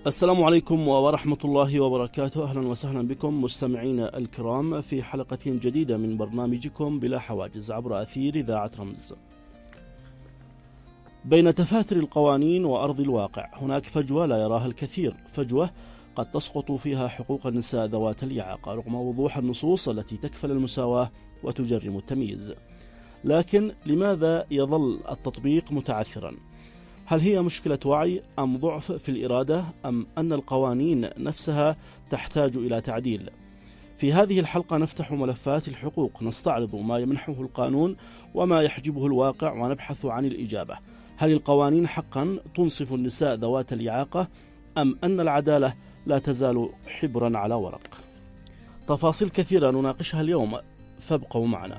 السلام عليكم ورحمة الله وبركاته. أهلا وسهلا بكم مستمعينا الكرام في حلقة جديدة من برنامجكم بلا حواجز عبر أثير إذاعة رمز. بين تفاتر القوانين وأرض الواقع هناك فجوة لا يراها الكثير، فجوة قد تسقط فيها حقوق النساء ذوات الإعاقة رغم وضوح النصوص التي تكفل المساواة وتجرم التمييز. لكن لماذا يظل التطبيق متعثرا؟ هل هي مشكلة وعي أم ضعف في الإرادة أم أن القوانين نفسها تحتاج إلى تعديل؟ في هذه الحلقة نفتح ملفات الحقوق، نستعرض ما يمنحه القانون وما يحجبه الواقع، ونبحث عن الإجابة. هل القوانين حقا تنصف النساء ذوات الإعاقة أم أن العدالة لا تزال حبرا على ورق؟ تفاصيل كثيرة نناقشها اليوم، فابقوا معنا.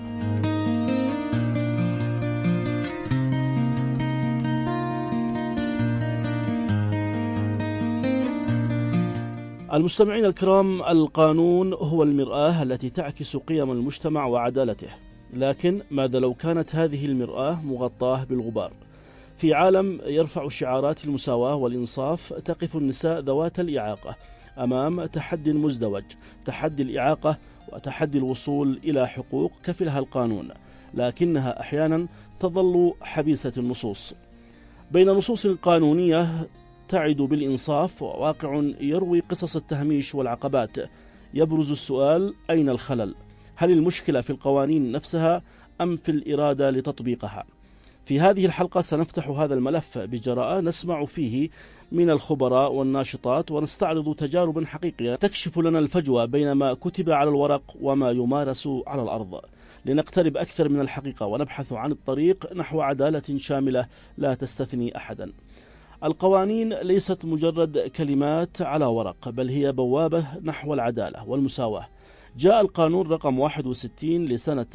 المستمعين الكرام، القانون هو المرآة التي تعكس قيم المجتمع وعدالته، لكن ماذا لو كانت هذه المرآة مغطاة بالغبار؟ في عالم يرفع شعارات المساواة والإنصاف، تقف النساء ذوات الإعاقة أمام تحدي مزدوج، تحدي الإعاقة وتحدي الوصول إلى حقوق كفلها القانون، لكنها أحيانا تظل حبيسة النصوص. بين نصوص قانونية تعد بالإنصاف وواقع يروي قصص التهميش والعقبات، يبرز السؤال: أين الخلل؟ هل المشكلة في القوانين نفسها أم في الإرادة لتطبيقها؟ في هذه الحلقة سنفتح هذا الملف بجراءة، نسمع فيه من الخبراء والناشطات، ونستعرض تجارب حقيقية تكشف لنا الفجوة بين ما كتب على الورق وما يمارس على الأرض، لنقترب أكثر من الحقيقة ونبحث عن الطريق نحو عدالة شاملة لا تستثني أحدا. القوانين ليست مجرد كلمات على ورق، بل هي بوابة نحو العدالة والمساواة. جاء القانون رقم 61 لسنة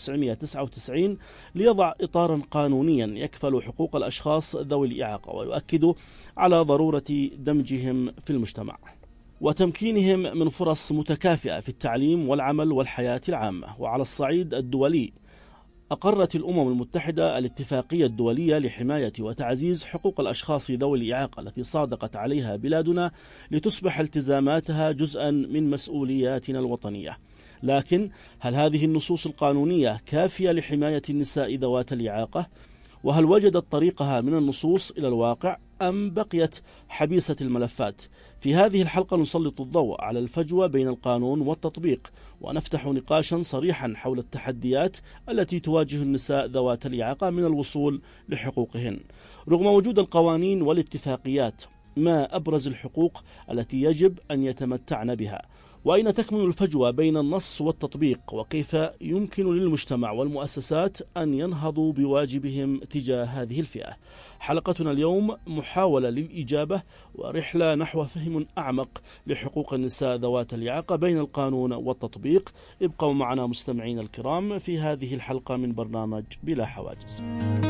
1999 ليضع إطارا قانونيا يكفل حقوق الأشخاص ذوي الإعاقة ويؤكد على ضرورة دمجهم في المجتمع وتمكينهم من فرص متكافئة في التعليم والعمل والحياة العامة. وعلى الصعيد الدولي، أقرت الأمم المتحدة الاتفاقية الدولية لحماية وتعزيز حقوق الأشخاص ذوي الإعاقة التي صادقت عليها بلادنا لتصبح التزاماتها جزءا من مسؤولياتنا الوطنية. لكن هل هذه النصوص القانونية كافية لحماية النساء ذوات الإعاقة؟ وهل وجدت طريقها من النصوص إلى الواقع أم بقيت حبيسة الملفات؟ في هذه الحلقة نسلط الضوء على الفجوة بين القانون والتطبيق، ونفتح نقاشا صريحا حول التحديات التي تواجه النساء ذوات الإعاقة من الوصول لحقوقهن. رغم وجود القوانين والاتفاقيات، ما أبرز الحقوق التي يجب أن يتمتعن بها؟ وأين تكمن الفجوة بين النص والتطبيق؟ وكيف يمكن للمجتمع والمؤسسات أن ينهضوا بواجبهم تجاه هذه الفئة؟ حلقتنا اليوم محاولة للإجابة ورحلة نحو فهم أعمق لحقوق النساء ذوات الإعاقة بين القانون والتطبيق. ابقوا معنا مستمعين الكرام في هذه الحلقة من برنامج بلا حواجز.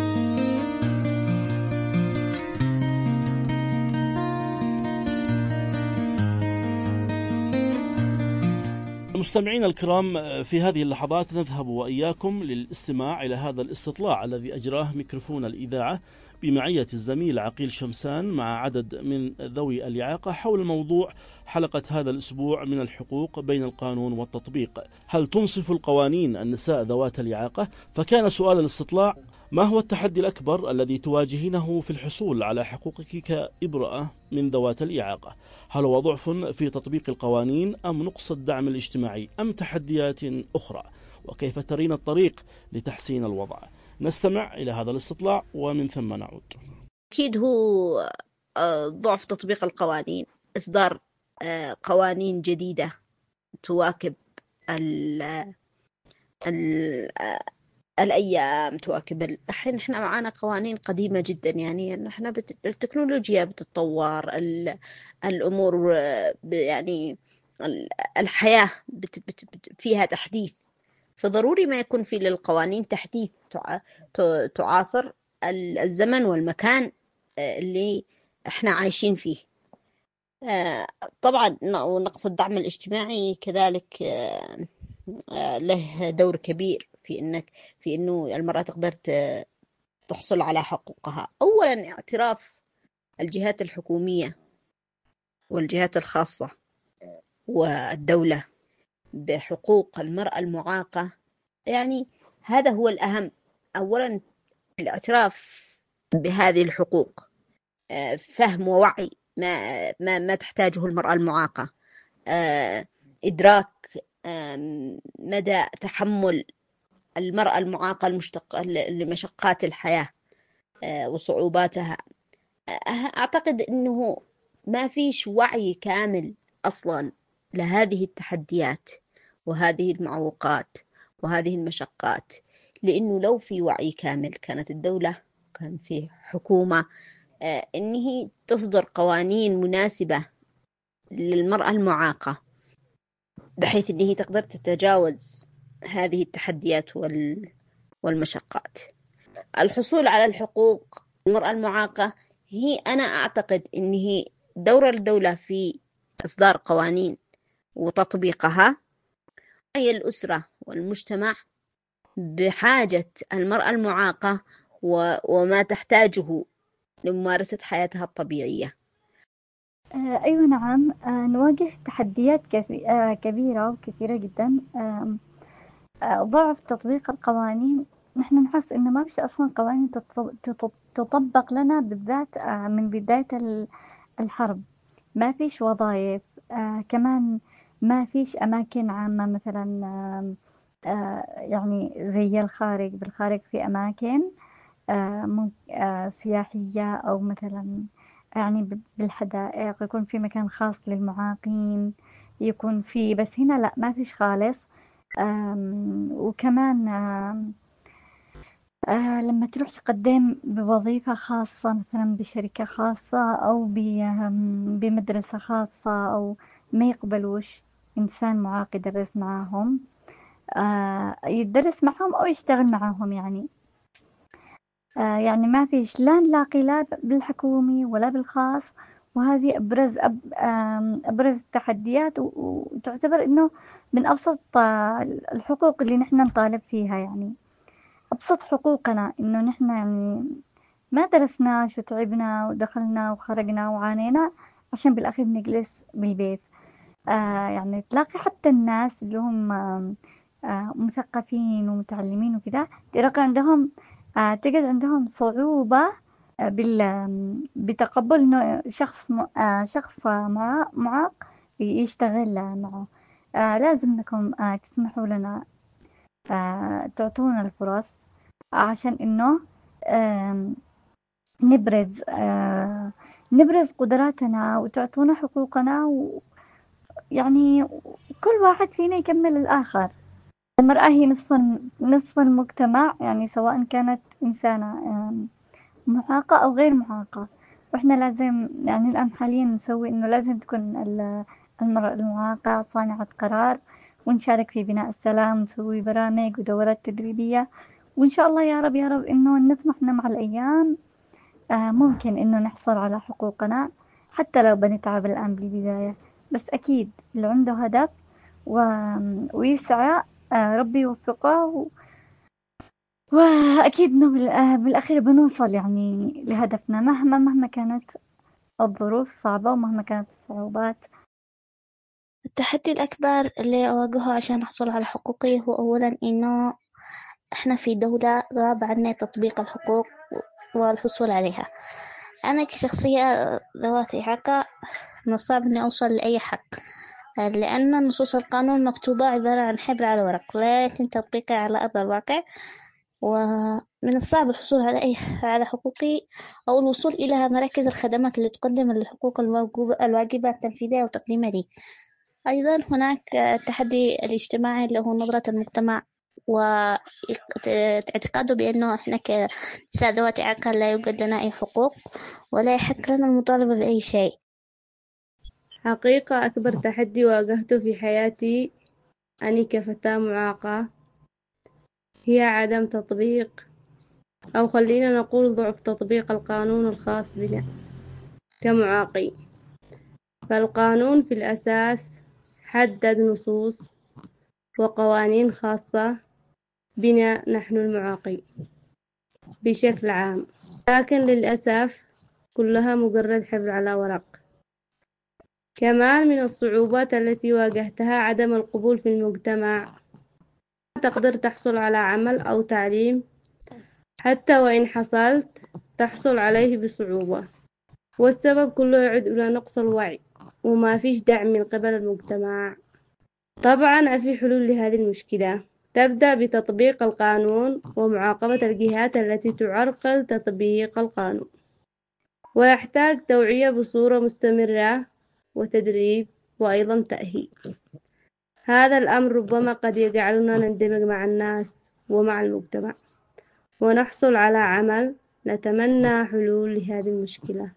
مستمعين الكرام، في هذه اللحظات نذهب وإياكم للاستماع إلى هذا الاستطلاع الذي أجراه ميكروفون الإذاعة بمعية الزميل عقيل شمسان مع عدد من ذوي الإعاقة حول موضوع حلقة هذا الأسبوع من الحقوق بين القانون والتطبيق: هل تنصف القوانين النساء ذوات الإعاقة؟ فكان سؤال الاستطلاع: ما هو التحدي الأكبر الذي تواجهينه في الحصول على حقوقك كامرأة من ذوات الإعاقة؟ هل هو ضعف في تطبيق القوانين أم نقص الدعم الاجتماعي أم تحديات أخرى؟ وكيف ترين الطريق لتحسين الوضع؟ نستمع إلى هذا الاستطلاع ومن ثم نعود. أكيد هو ضعف تطبيق القوانين، إصدار قوانين جديدة تواكب ال الأيام، تواكب الحين. إحنا معانا قوانين قديمة جدا، يعني إحنا التكنولوجيا بتتطور، الأمور يعني الحياة فيها تحديث، فضروري ما يكون في للقوانين تحديث تعاصر الزمن والمكان اللي إحنا عايشين فيه. طبعا ونقص الدعم الاجتماعي كذلك له دور كبير في إنه المرأة تقدر تحصل على حقوقها. أولا اعتراف الجهات الحكومية والجهات الخاصة والدولة بحقوق المرأة المعاقة، يعني هذا هو الأهم. أولا الاعتراف بهذه الحقوق، فهم ووعي ما تحتاجه المرأة المعاقة، إدراك مدى تحمل المرأة المعاقة لمشقات الحياة وصعوباتها. أعتقد أنه ما فيش وعي كامل أصلا لهذه التحديات وهذه المعوقات وهذه المشقات، لأنه لو في وعي كامل كانت الدولة، كان في حكومة أنه تصدر قوانين مناسبة للمرأة المعاقة بحيث أنه تقدر تتجاوز هذه التحديات والمشقات. الحصول على الحقوق المرأة المعاقة أنا أعتقد أنه دور الدولة في إصدار قوانين وتطبيقها. هي الأسرة والمجتمع بحاجة المرأة المعاقة وما تحتاجه لممارسة حياتها الطبيعية. أيوة نعم، نواجه تحديات كبيرة وكثيرة جدا. ضعف تطبيق القوانين، نحن نحس إنه ما فيش أصلا قوانين تطبق لنا بالذات من بداية الحرب. ما فيش وظائف، كمان ما فيش أماكن عامة مثلا، يعني زي بالخارج في أماكن سياحية، أو مثلا يعني بالحدائق يكون في مكان خاص للمعاقين، يكون في، بس هنا لا ما فيش خالص. وكمان لما تروح تقدم بوظيفة خاصة مثلا بشركة خاصة أو بمدرسة خاصة، أو ما يقبلوش إنسان معاق يدرس معاهم، يدرس معهم أو يشتغل معاهم. يعني ما فيش، لا نلاقي لا بالحكومي ولا بالخاص. وهذه أبرز التحديات، وتعتبر إنه من أبسط الحقوق اللي نحن نطالب فيها. يعني أبسط حقوقنا إنه نحن يعني ما درسناش وتعبنا ودخلنا وخرجنا وعانينا عشان بالأخير نجلس بالبيت. يعني تلاقي حتى الناس اللي هم مثقفين ومتعلمين وكذا، تلاقي عندهم تجد عندهم صعوبة بتقبل إنه شخص معاق يشتغل معه. لازم إنكم تسمحوا لنا، تعطونا الفرص عشان إنه نبرز نبرز قدراتنا وتعطونا حقوقنا، ويعني كل واحد فينا يكمل الآخر. المرأة هي نصف المجتمع، يعني سواء كانت إنسانة معاقة أو غير معاقة. وإحنا لازم يعني الآن حاليا نسوي إنه لازم تكون المرأة المعاقة صانعة قرار، ونشارك في بناء السلام، نسوي برامج ودورات تدريبية. وإن شاء الله يا رب يا رب إنه نطمحنا مع الأيام ممكن إنه نحصل على حقوقنا، حتى لو بنتعب الآن بالبداية. بس أكيد اللي عنده هدف ويسعى ربي يوفقه، وأكيد إنه بالأخير بنوصل يعني لهدفنا، مهما كانت الظروف صعبة ومهما كانت الصعوبات. التحدي الأكبر اللي أواجهه عشان أحصل على حقوقي هو أولا إنه إحنا في دولة غاب عنا تطبيق الحقوق والحصول عليها. أنا كشخصية ذوات إعاقة من الصعب إني أوصل لأي حق، لأن نصوص القانون مكتوبة عبارة عن حبر على ورق، لا يتم تطبيقها على أرض الواقع. ومن الصعب الحصول على حقوقي أو الوصول إلى مراكز الخدمات اللي تقدم الحقوق الواجبة التنفيذية وتقديمها لي. أيضا هناك التحدي الاجتماعي اللي هو نظرة المجتمع واعتقاده بأنه إحنا كنساء ذوات إعاقة لا يوجد لنا أي حقوق ولا يحق لنا المطالبة بأي شيء. حقيقة أكبر تحدي واجهته في حياتي أني كفتاة معاقة هي عدم تطبيق، أو خلينا نقول ضعف تطبيق القانون الخاص بنا كمعاقين. فالقانون في الأساس حدد نصوص وقوانين خاصة بنا نحن المعاقين بشكل عام، لكن للأسف كلها مجرد حبر على ورق. كمان من الصعوبات التي واجهتها عدم القبول في المجتمع. تقدر تحصل على عمل أو تعليم، حتى وإن حصلت تحصل عليه بصعوبة، والسبب كله يعود إلى نقص الوعي وما فيش دعم من قبل المجتمع. طبعا في حلول لهذه المشكلة، تبدأ بتطبيق القانون ومعاقبة الجهات التي تعرقل تطبيق القانون، ويحتاج توعية بصورة مستمرة وتدريب وأيضا تأهيل. هذا الأمر ربما قد يجعلنا نندمج مع الناس ومع المجتمع ونحصل على عمل. نتمنى حلول لهذه المشكلة.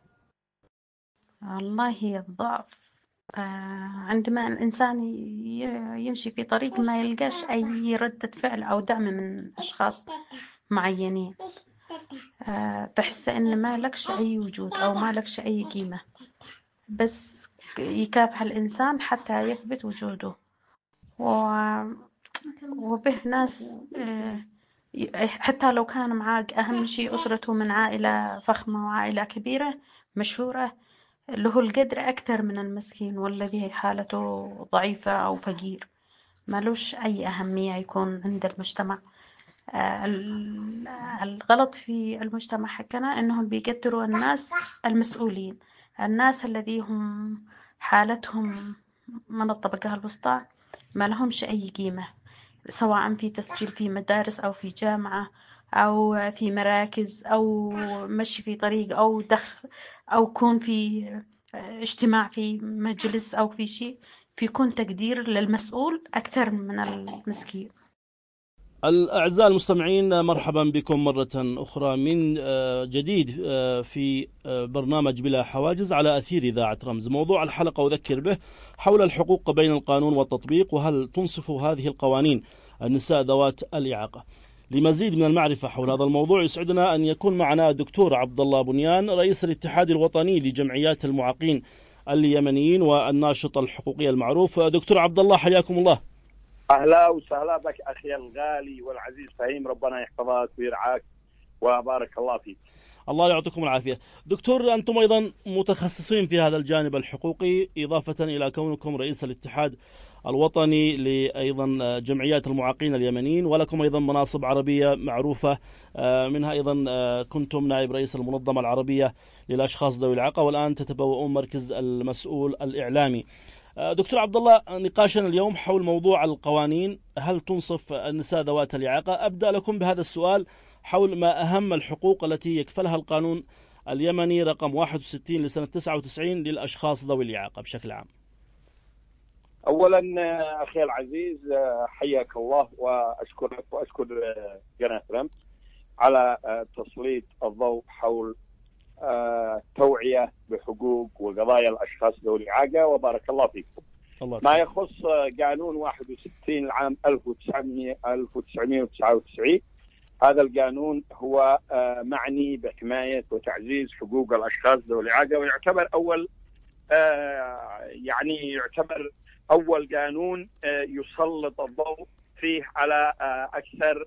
والله الضعف عندما الإنسان يمشي في طريق ما يلقاش أي ردة فعل أو دعم من أشخاص معينين، تحس إن ما لكش أي وجود أو ما لكش أي قيمة، بس يكافح الإنسان حتى يثبت وجوده. وبه ناس حتى لو كان معاك أهم شيء أسرته من عائلة فخمة وعائلة كبيرة مشهورة، له القدر أكثر من المسكين والذي حالته ضعيفة أو فقير، مالوش أي أهمية يكون عند المجتمع. الغلط في المجتمع حقنا إنهم بيقدروا الناس المسؤولين، الناس الذي هم حالتهم من الطبقة الوسطى ما لهمش أي قيمة، سواء في تسجيل في مدارس أو في جامعة أو في مراكز أو مشي في طريق أو دخل أو كون في اجتماع في مجلس أو في شيء، فيكون تقدير للمسؤول أكثر من المسكين. الأعزاء المستمعين، مرحبا بكم مرة أخرى من جديد في برنامج بلا حواجز على أثير إذاعة رمز. موضوع الحلقة أذكر به حول الحقوق بين القانون والتطبيق، وهل تنصف هذه القوانين النساء ذوات الإعاقة. لمزيد من المعرفة حول هذا الموضوع يسعدنا أن يكون معنا الدكتور عبد الله بنيان، رئيس الاتحاد الوطني لجمعيات المعاقين اليمنيين والناشط الحقوقي المعروف. دكتور عبد الله، حياكم الله. أهلا وسهلا بك أخي الغالي والعزيز فهيم، ربنا يحفظك ويرعاك وبارك الله فيك. الله يعطيكم العافية. دكتور، أنتم أيضا متخصصين في هذا الجانب الحقوقي، إضافة إلى كونكم رئيس الاتحاد الوطني لأيضا جمعيات المعاقين اليمنيين، ولكم أيضا مناصب عربية معروفة، منها أيضا كنتم نائب رئيس المنظمة العربية للأشخاص ذوي الإعاقة، والآن تتبوؤون مركز المسؤول الإعلامي. دكتور عبد الله، نقاشنا اليوم حول موضوع القوانين، هل تنصف النساء ذوات الإعاقة؟ أبدأ لكم بهذا السؤال حول ما أهم الحقوق التي يكفلها القانون اليمني رقم 61 لسنة 99 للأشخاص ذوي الإعاقة بشكل عام. أولا أخي العزيز، حياك الله وأشكرك وأشكر قناة رمز على تسليط الضوء حول توعية بحقوق وقضايا الأشخاص ذوي الإعاقة، وبارك الله فيكم. ما يخص قانون 61 العام 1999، هذا القانون هو معني بحماية وتعزيز حقوق الأشخاص ذوي الإعاقة، ويعتبر يعتبر أول قانون يسلط الضوء فيه على أكثر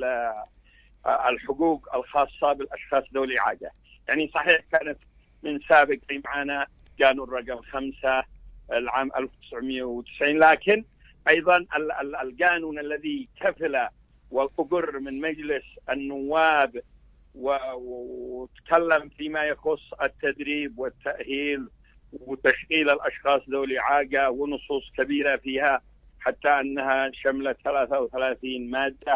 الحقوق الخاصة بالأشخاص ذوي الإعاقة. يعني صحيح كانت من سابق معنا قانون رقم 5 العام 1990، لكن أيضا القانون الذي كفل وأقر من مجلس النواب وتكلم فيما يخص التدريب والتأهيل وتشغيل الأشخاص ذوي الإعاقة، ونصوص كبيرة فيها حتى أنها شملت 33 مادة.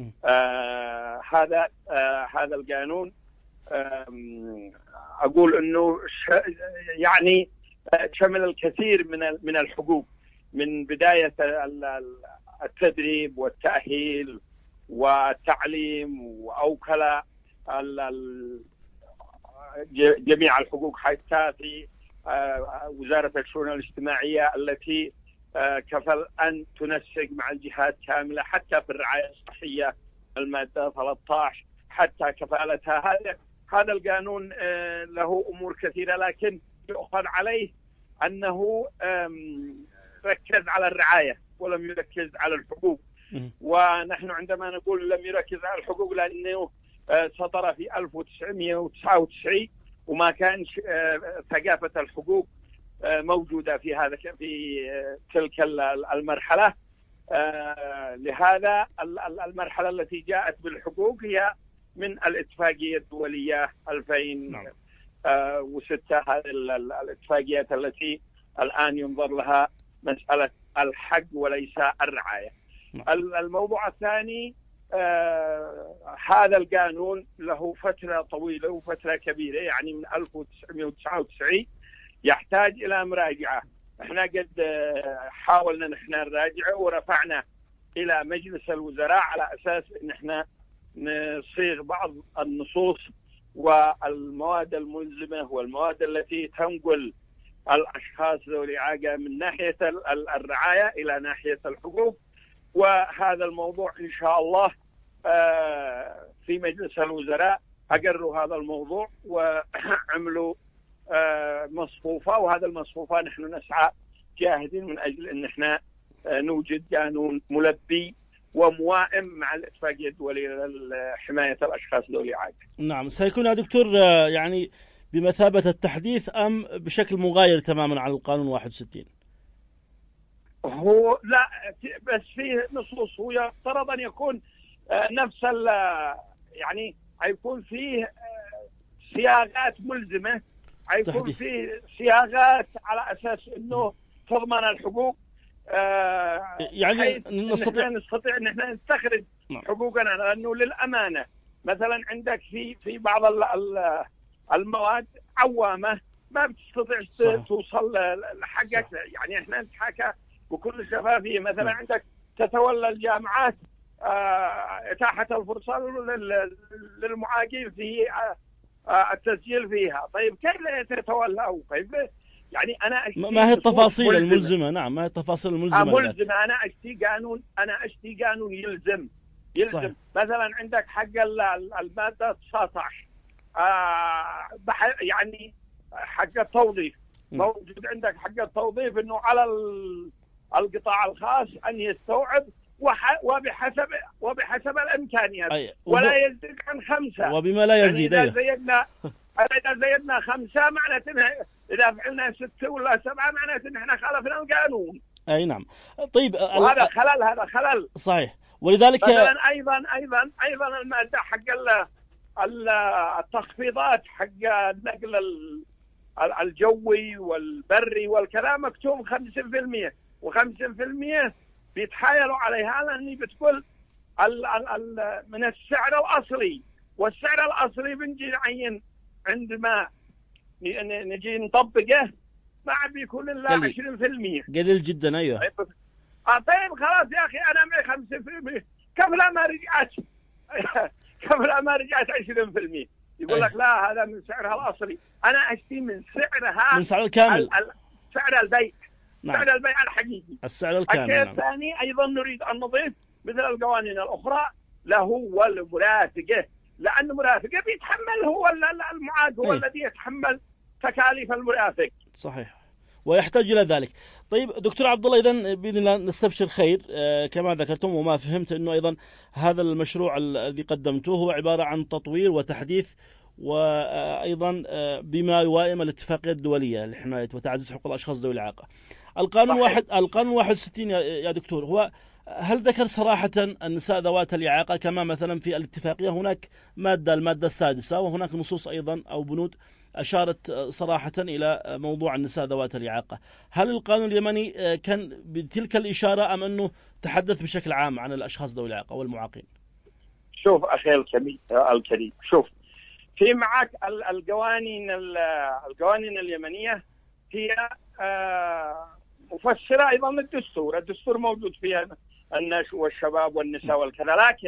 هذا القانون أقول أنه يعني شمل الكثير من الحقوق، من بداية التدريب والتأهيل والتعليم، وأوكل جميع الحقوق حتى في وزارة الشؤون الاجتماعية التي كفل أن تنسق مع الجهات كاملة، حتى في الرعاية الصحية المادة 13 حتى كفالتها. هذا القانون له أمور كثيرة، لكن يؤخذ عليه أنه ركز على الرعاية ولم يركز على الحقوق. ونحن عندما نقول لم يركز على الحقوق لأنه صدر في 1999 وما كانش ثقافة الحقوق موجودة في تلك المرحلة. لهذا المرحلة التي جاءت بالحقوق هي من الاتفاقية الدولية 2006. هذه الاتفاقيات التي الآن ينظر لها مسألة الحق وليس الرعاية. الموضوع الثاني، هذا القانون له فترة طويلة وفترة كبيرة، يعني من 1999 يحتاج إلى مراجعة. احنا قد حاولنا نحن نراجعه ورفعنا إلى مجلس الوزراء على أساس إن احنا نصيغ بعض النصوص والمواد الملزمة والمواد التي تنقل الأشخاص ذوي الإعاقة من ناحية الرعاية إلى ناحية الحقوق. وهذا الموضوع إن شاء الله في مجلس الوزراء أقروا هذا الموضوع وعملوا مصفوفة، وهذا المصفوفة نحن نسعى جاهدين من أجل أن احنا نوجد قانون ملبي وموائم مع الاتفاقية الدولية لحماية الأشخاص ذوي الإعاقة. نعم، سيكون يا دكتور يعني بمثابة التحديث أم بشكل مغاير تماما عن القانون 61؟ هو لا، بس فيه نصوص، هو يفترض أن يكون نفس يعني يكون فيه صياغات ملزمة، يكون فيه صياغات على أساس أنه تضمن الحقوق، يعني نستطيع أن احنا نستخرج حقوقنا. لأنه للأمانة مثلا عندك في بعض المواد عوامة ما بتستطيع توصل لحقك. يعني احنا نتحكى بكل شفافية. مثلا عندك تتولى الجامعات إتاحة الفرصة للمعاقين في التسجيل فيها. طيب كيف تتولى؟ أو كيف يعني ما هي التفاصيل الملزمة؟ نعم، ما هي التفاصيل الملزمة؟ ملزمة. أنا أشتي قانون يلزم. صحيح. مثلا عندك حق المادة 19 يعني حق التوظيف موجود عندك. حق التوظيف انه على القطاع الخاص ان يستوعب وبحسب الامكانيات ولا يزيد عن 5 وبما لا يزيد. يعني اذا زيدنا 5 معناته اذا فعلنا 6 ولا 7 معناته ان احنا خالفنا القانون. اي نعم. طيب هذا خلل صحيح. ولذلك مثلا ايضا الماده حق التخفيضات حق النقل الجوي والبري والكلام مكتوب 50%، و50% بيتحايلوا عليها لأني بتقول من السعر الأصلي، والسعر الأصلي بنجي نعين عندما نجي نطبقه ما بيكون إلا 20%. قليل جدا. أيوه. طيب خلاص يا أخي أنا معي 50%، كفلا ما رجعت 20%. يقول لك لا هذا من سعرها الأصلي. أنا أشتري من سعرها، من سعر الكامل، سعر البيع. نعم. سعر البيع الحقيقي، السعر الكامل. الشيء الثاني أيضا نريد أن نضيف مثل القوانين الأخرى له والمرافقة، لأن المرافقة بيتحمل هو المعاق هو الذي يتحمل تكاليف المرافق. صحيح، ويحتاج إلى ذلك. طيب دكتور عبد الله، إذن بإذن الله نستبشر خير كما ذكرتم، وما فهمت أنه أيضا هذا المشروع الذي قدمته هو عبارة عن تطوير وتحديث، وأيضا بما يوائم الاتفاقية الدولية لحماية وتعزيز حقوق الأشخاص ذوي الإعاقة. القانون 61 يا دكتور، هو هل ذكر صراحة النساء ذوات الإعاقة كما مثلا في الاتفاقية هناك المادة 6، وهناك نصوص أيضا أو بنود أشارت صراحة إلى موضوع النساء ذوات الإعاقة؟ هل القانون اليمني كان بتلك الإشارة أم أنه تحدث بشكل عام عن الأشخاص ذوي الإعاقة والمعاقين؟ شوف أخي الكريم، شوف في معك القوانين اليمنية هي مفسرة أيضا الدستور موجود فيها النشء والشباب والنساء والكذا، لكن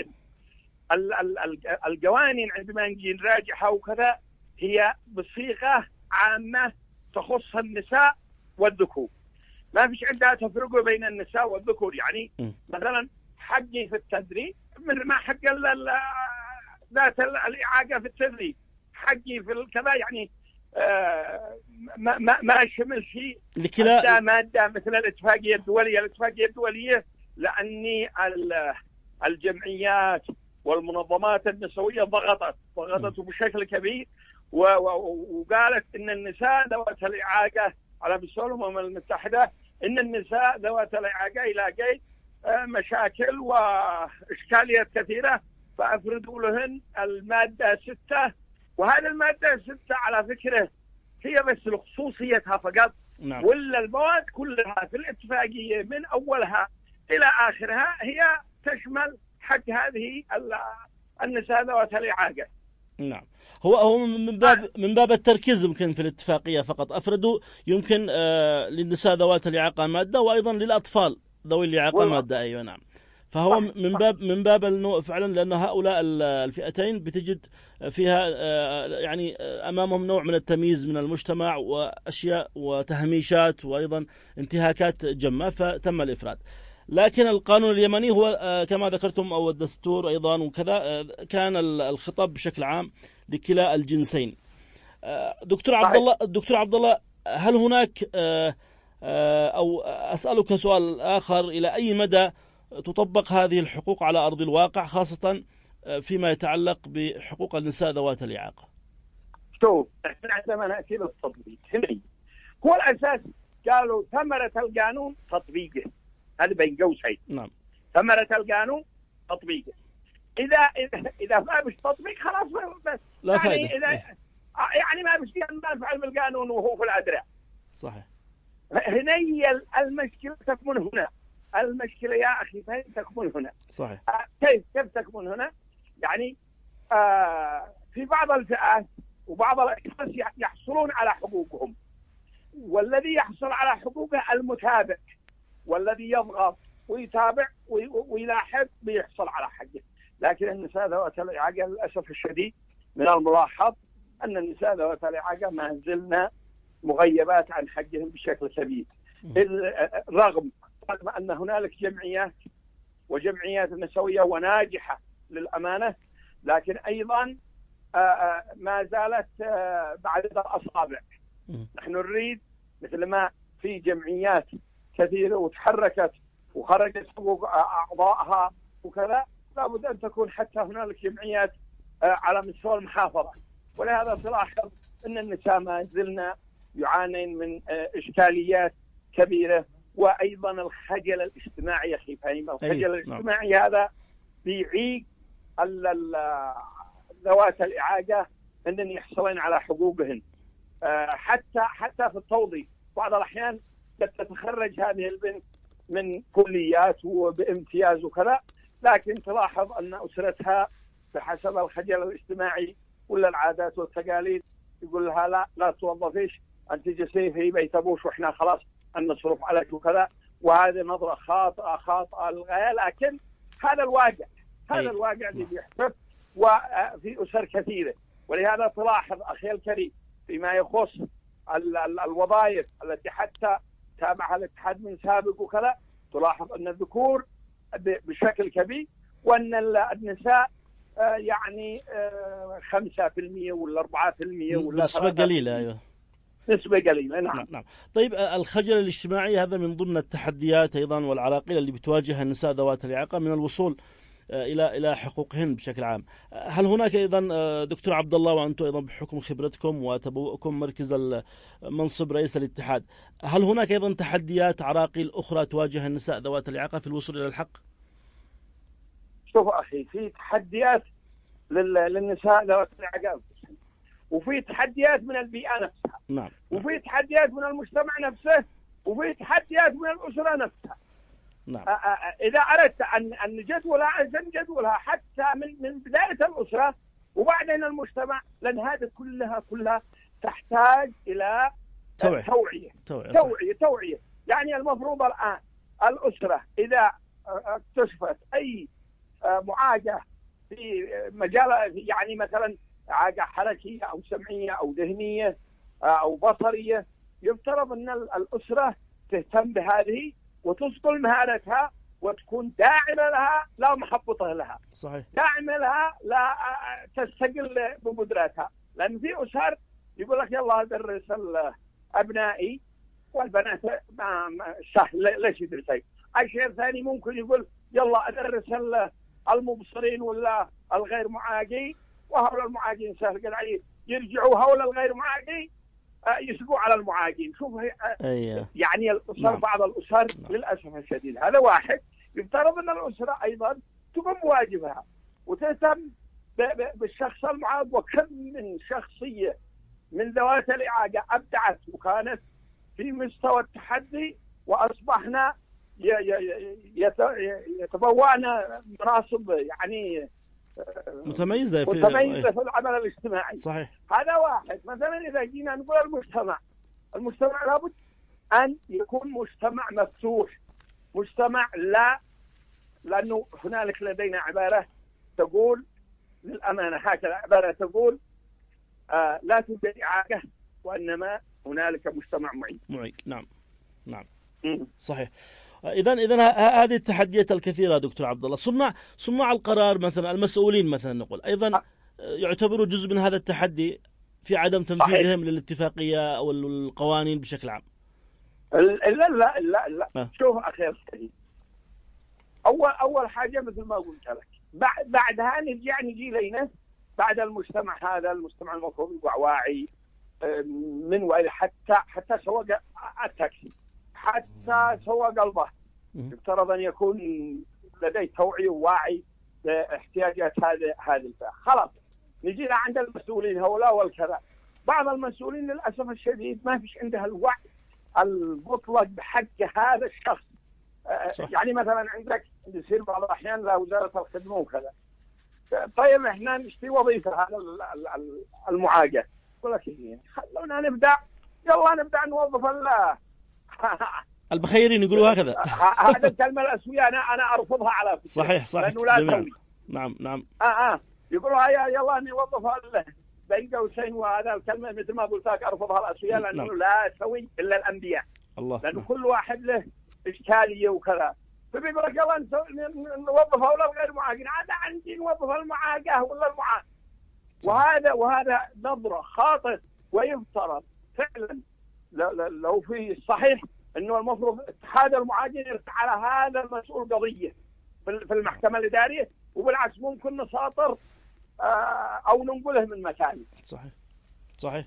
القوانين عندما نجي نراجعها وكذا هي بصيغة عامة تخص النساء والذكور، ما فيش عندها تفرق بين النساء والذكور. يعني مثلا حقي في التدريب مثل ما حق ذات الإعاقة في التدريب، حقي في الكذا، يعني ما يشمل شيء مادة مثل الاتفاقية الدولية لأني الجمعيات والمنظمات النسوية ضغطت بشكل كبير وقالت إن النساء ذوات الإعاقة على مستوى الأمم المتحدة إن النساء ذوات الإعاقة يلاقي مشاكل وإشكاليات كثيرة، فأفردوا لهن المادة 6. وهذه المادة 6 على فكرة هي بس لخصوصيتها فقط، نعم. ولا المواد كلها في الاتفاقية من أولها إلى آخرها هي تشمل حق هذه النساء ذوات الإعاقة. نعم. هو من باب التركيز يمكن في الاتفاقية فقط أفردوا يمكن للنساء ذوات الإعاقة مادة، وأيضا للأطفال ذوي الإعاقة مادة. أيوة نعم. فهو من باب النوع فعلا، لأن هؤلاء الفئتين بتجد فيها يعني أمامهم نوع من التمييز من المجتمع وأشياء وتهميشات وأيضا انتهاكات جمة، فتم الإفراد. لكن القانون اليمني هو كما ذكرتم أو الدستور أيضا وكذا كان الخطاب بشكل عام لكلا الجنسين. دكتور عبد الله، هل هناك أو أسألك سؤال آخر، إلى أي مدى تطبق هذه الحقوق على أرض الواقع، خاصة فيما يتعلق بحقوق النساء ذوات الإعاقة؟ شوف، احنا عندما نأتي للتطبيق هنا هو الأساس قالوا ثمرة القانون تطبيقه، هذا بين قوسين. نعم. ثمرة القانون تطبيقه. إذا ما بش تطبيق خلاص بس لا يعني فائدة. إذا يعني ما بش نفعل بالقانون وهو في الأدراء. صحيح. هنا المشكلة تكمن هنا. المشكلة يا أخي فين تكمن هنا؟ صحيح. كيف تكمن هنا؟ يعني في بعض الفئات وبعض الأشخاص يحصلون على حقوقهم، والذي يحصل على حقوقه المتابع، والذي يضغط ويتابع ويلاحظ بيحصل على حقه. لكن النساء ذوات الإعاقة للأسف الشديد من الملاحظ أن النساء ذوات الإعاقة ما زلنا مغيبات عن حقهم بشكل كبير، رغم أن هنالك جمعيات وجمعيات نسوية وناجحة للأمانة، لكن أيضا ما زالت بعدد الأصابع. نحن نريد مثل ما في جمعيات كثيرة وتحركت وخرجت حقوق أعضائها وكذا، لابد أن تكون حتى هنالك جمعيات على مستوى المحافظة. ولهذا تلاحظ أن النساء ما زلنا يعانين من إشكاليات كبيرة، وأيضا الخجل الاجتماعي. أخي فهيم، الخجل الاجتماعي هذا بيعيق ذوات الإعاقة أن يحصلين على حقوقهن. حتى في التوظيف بعض الأحيان قد تتخرج هذه البنت من كليات وبامتياز وكذا، لكن تلاحظ أن أسرتها بحسب الخجل الاجتماعي ولا العادات والتقاليد يقول لها لا توظفيش، أنت جلسي في بيت أبوش وإحنا خلاص أن نصرف عليك وكذا. وهذه نظرة خاطئة للغاية، لكن هذا الواقع. هذا الواقع اللي بيحدث وفي أسر كثيرة. ولهذا تلاحظ أخي الكريم فيما يخص الوظائف التي حتى تابعها الاتحاد من سابق وكذا، تلاحظ أن الذكور بشكل كبير، وأن النساء يعني 5% ولا 4% ولا نسبة قليلة. أيوة، نسبة قليلة. نعم. طيب، الخجل الاجتماعي هذا من ضمن التحديات أيضا والعراقيل اللي بتواجهها النساء ذوات الإعاقة من الوصول إلى حقوقهن بشكل عام. هل هناك أيضا دكتور عبد الله، وأنتم أيضا بحكم خبرتكم وتبوؤكم مركز منصب رئيس الاتحاد، هل هناك أيضا تحديات عراقيل أخرى تواجه النساء ذوات الإعاقة في الوصول إلى الحق؟ شوف أخي، في تحديات للنساء ذوات الإعاقة، وفي تحديات من البيئة نفسها. نعم. وفي تحديات من المجتمع نفسه، وفي تحديات من الأسرة نفسها. نعم. إذا أردت أن نجدولها حتى من بداية الأسرة وبعدين المجتمع، لأن هذه كلها تحتاج إلى توعية. يعني المفروض الآن الأسرة إذا اكتشفت أي معاقة في مجال، يعني مثلا إعاقة حركية أو سمعية أو ذهنية أو بصرية، يفترض أن الأسرة تهتم بهذه وتصقل مهارتها وتكون داعمة لها لا محبطة لها. صحيح. داعمة لها لا تستقل بقدراتها. لأن في أسر يقول لك يلا أدرس أبنائي والبنات ما سهل ليش يدرسين. الشيء الثاني ممكن يقول يلا أدرس المبصرين ولا الغير معاقين، وهؤلاء المعاقين سهل قال عليه يرجعوا هؤلاء الغير معاقين يسقوا على المعاقين. شوف أيه. يعني الأسر نعم. بعض الأسر للأسف الشديد هذا واحد. يفترض أن الأسرة أيضا تقوم بواجبها وتهتم بالشخص المعاق. وكم من شخصية من ذوات الإعاقة أبدعت وكانت في مستوى التحدي وأصبحنا يتبوأنا مناصب يعني متميزة في العمل الاجتماعي. صحيح. هذا واحد. مثلا إذا جينا نقول المجتمع لابد أن يكون مجتمع مفتوح، مجتمع لأنه هنالك لدينا عبارة تقول للأمانة، هكذا عبارة تقول لا توجد إعاقة وإنما هنالك مجتمع معيق. نعم. صحيح. إذا هذه التحديات الكثيرة دكتور عبد الله. صناع القرار مثلا، المسؤولين مثلا نقول أيضا يعتبروا جزء من هذا التحدي في عدم تنفيذهم للاتفاقية أو القوانين بشكل عام. لا. شوف أخي الكريم، أول حاجة مثل ما قلت لك، بعدها نجي لينا بعد المجتمع هذا. المجتمع المفروض يبقى واعي من وإلى، حتى سواق التاكسي، حتى سواق الباص يفترض أن يكون لديه توعية وواعي باحتياجات هذه الفئة. خلاص نجينا عند المسؤولين هؤلاء والكذا. بعض المسؤولين للأسف الشديد ما فيش عنده الوعي المطلق بحق هذا الشخص. يعني مثلا عندك يصير بعض الأحيان لوزارة الخدمة وكذا، طيب احنا نشتري وظيفة هذا المعاقة، يقول لك خلونا نبدأ، يلا نبدأ نوظف البخيرين يقولوا هكذا. هذا الكلمة الأسوية أنا أرفضها على فكرة. صحيح. لأنه لا توي. نعم. يقولوا يلا نوظفها بين قوسين، وهذا الكلمة مثل ما قلت لك أرفضها الأسوية لأنه لا توي إلا الأنبياء. الله. لأنه كل واحد له إشكالية وكذا. فبيقول لك يلا نوظف هؤلاء غير معاقين. عاد عندي نوظف المعاقة ولا المعاق. وهذا نظرة خاطئة. ويفترض فعلا لو في الصحيح انه المفروض اتحاد المعاقين يرفع على هذا المسؤول قضية في المحكمة الإدارية، وبالعكس ممكن نساطر او ننقله من مكانه. صحيح.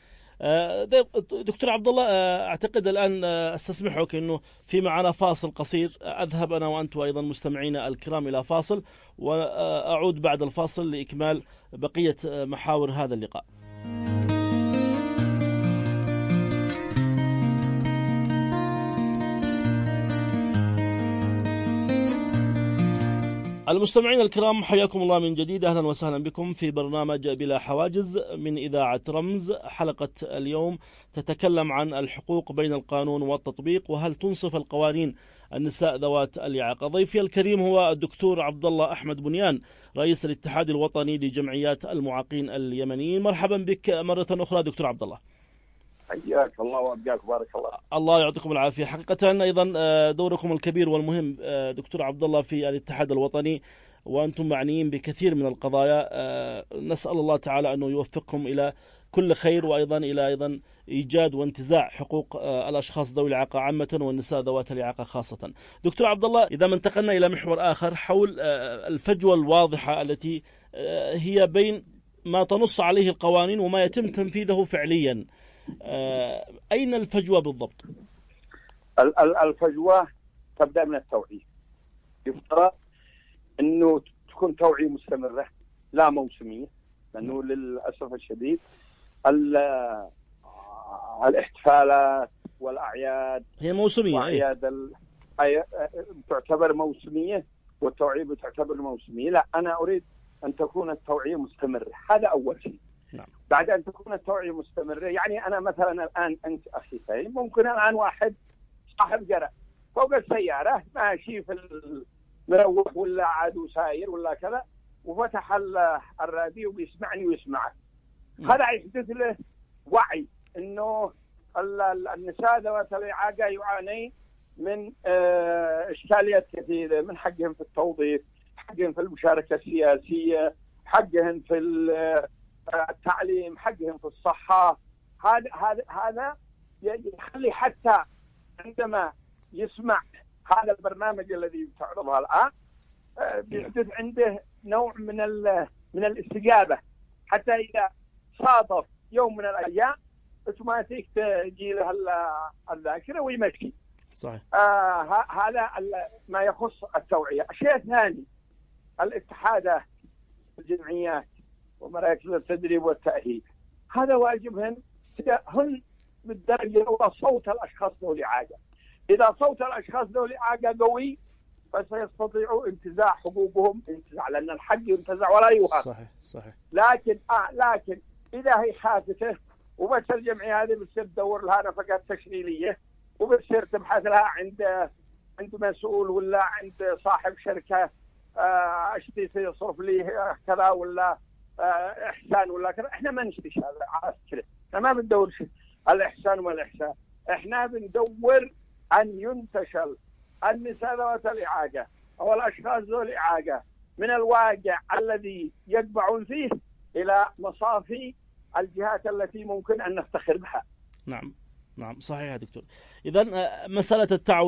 دكتور عبد الله، اعتقد الان استسمحك انه في معنا فاصل قصير، اذهب انا وانت وايضا مستمعينا الكرام الى فاصل، واعود بعد الفاصل لاكمال بقية محاور هذا اللقاء. المستمعين الكرام، حياكم الله من جديد. أهلا وسهلا بكم في برنامج بلا حواجز من إذاعة رمز. حلقة اليوم تتكلم عن الحقوق بين القانون والتطبيق، وهل تنصف القوانين النساء ذوات الإعاقة. ضيفي الكريم هو الدكتور عبد الله أحمد بنيان، رئيس الاتحاد الوطني لجمعيات المعاقين اليمنيين. مرحبا بك مرة أخرى دكتور عبد الله. حياك الله وابقاك، بارك الله يعطيكم العافية. حقيقة أيضا دوركم الكبير والمهم دكتور عبد الله في الاتحاد الوطني، وأنتم معنيين بكثير من القضايا. نسأل الله تعالى أنه يوفقكم إلى كل خير، وأيضا إلى إيجاد وانتزاع حقوق الأشخاص ذوي الإعاقة عامة والنساء ذوات الإعاقة خاصة. دكتور عبد الله، إذا ما انتقلنا إلى محور آخر حول الفجوة الواضحة التي هي بين ما تنص عليه القوانين وما يتم تنفيذه فعليا، أين الفجوة بالضبط؟ الفجوة تبدأ من التوعية. يفترض أنه تكون توعية مستمرة لا موسمية، لأنه للأسف الشديد الاحتفالات والأعياد هي موسمية، وأعياد تعتبر موسمية، والتوعية تعتبر موسمية. لا، أنا أريد أن تكون التوعية مستمرة. هذا أول شيء. نعم. بعد أن تكون التوعية مستمرة، يعني أنا مثلا الآن أنت أخي سعيد، ممكن الآن واحد صاحب قرع فوق السيارة ماشي في المروح ولا عادو ساير ولا كذا، وفتح الراديو ويسمعني ويسمعك. هذا يحدث له وعي إنه النساء ذوات الإعاقة يعاني من إشكاليات كثيرة، من حقهم في التوظيف، حقهم في المشاركة السياسية، حقهم في التعليم، حقهم في الصحة. هذا يخلي حتى عندما يسمع هذا البرنامج الذي تعرضه الآن بيحدث عنده نوع من الاستجابة، حتى إذا صادف يوم من الأيام اوتوماتيك تجي له الذاكره ويمشي. صحيح. هذا ما يخص التوعيه. الشيء الثاني، الاتحادات الجمعيات ومراكز التدريب والتاهيل، هذا واجبهن هن بالدرجه الاولى صوت الاشخاص ذوي الاعاقه. اذا صوت الاشخاص ذوي الاعاقه قوي فسيستطيعوا انتزاع حقوقهم، لان الحق ينتزع ولا يوهب. صحيح. لكن اذا هي خافته وبس الجمعيه هذه بتصير تدور لها نفقات تشغيليه وبتصير تبحث لها عند مسؤول ولا عند صاحب شركه، اشتي يصرف لي كذا ولا احسان ولا كذا. احنا ما نشتيش هذا على فكره، احنا ما بندور شيء الاحسان ولا الاحسان، احنا بندور ان ينتشل النساء ذوات الاعاقه او الاشخاص ذوي الاعاقه من الواقع الذي يقبعون فيه الى مصافي الجهات التي ممكن ان نفتخر بها. نعم صحيح يا دكتور. اذا مساله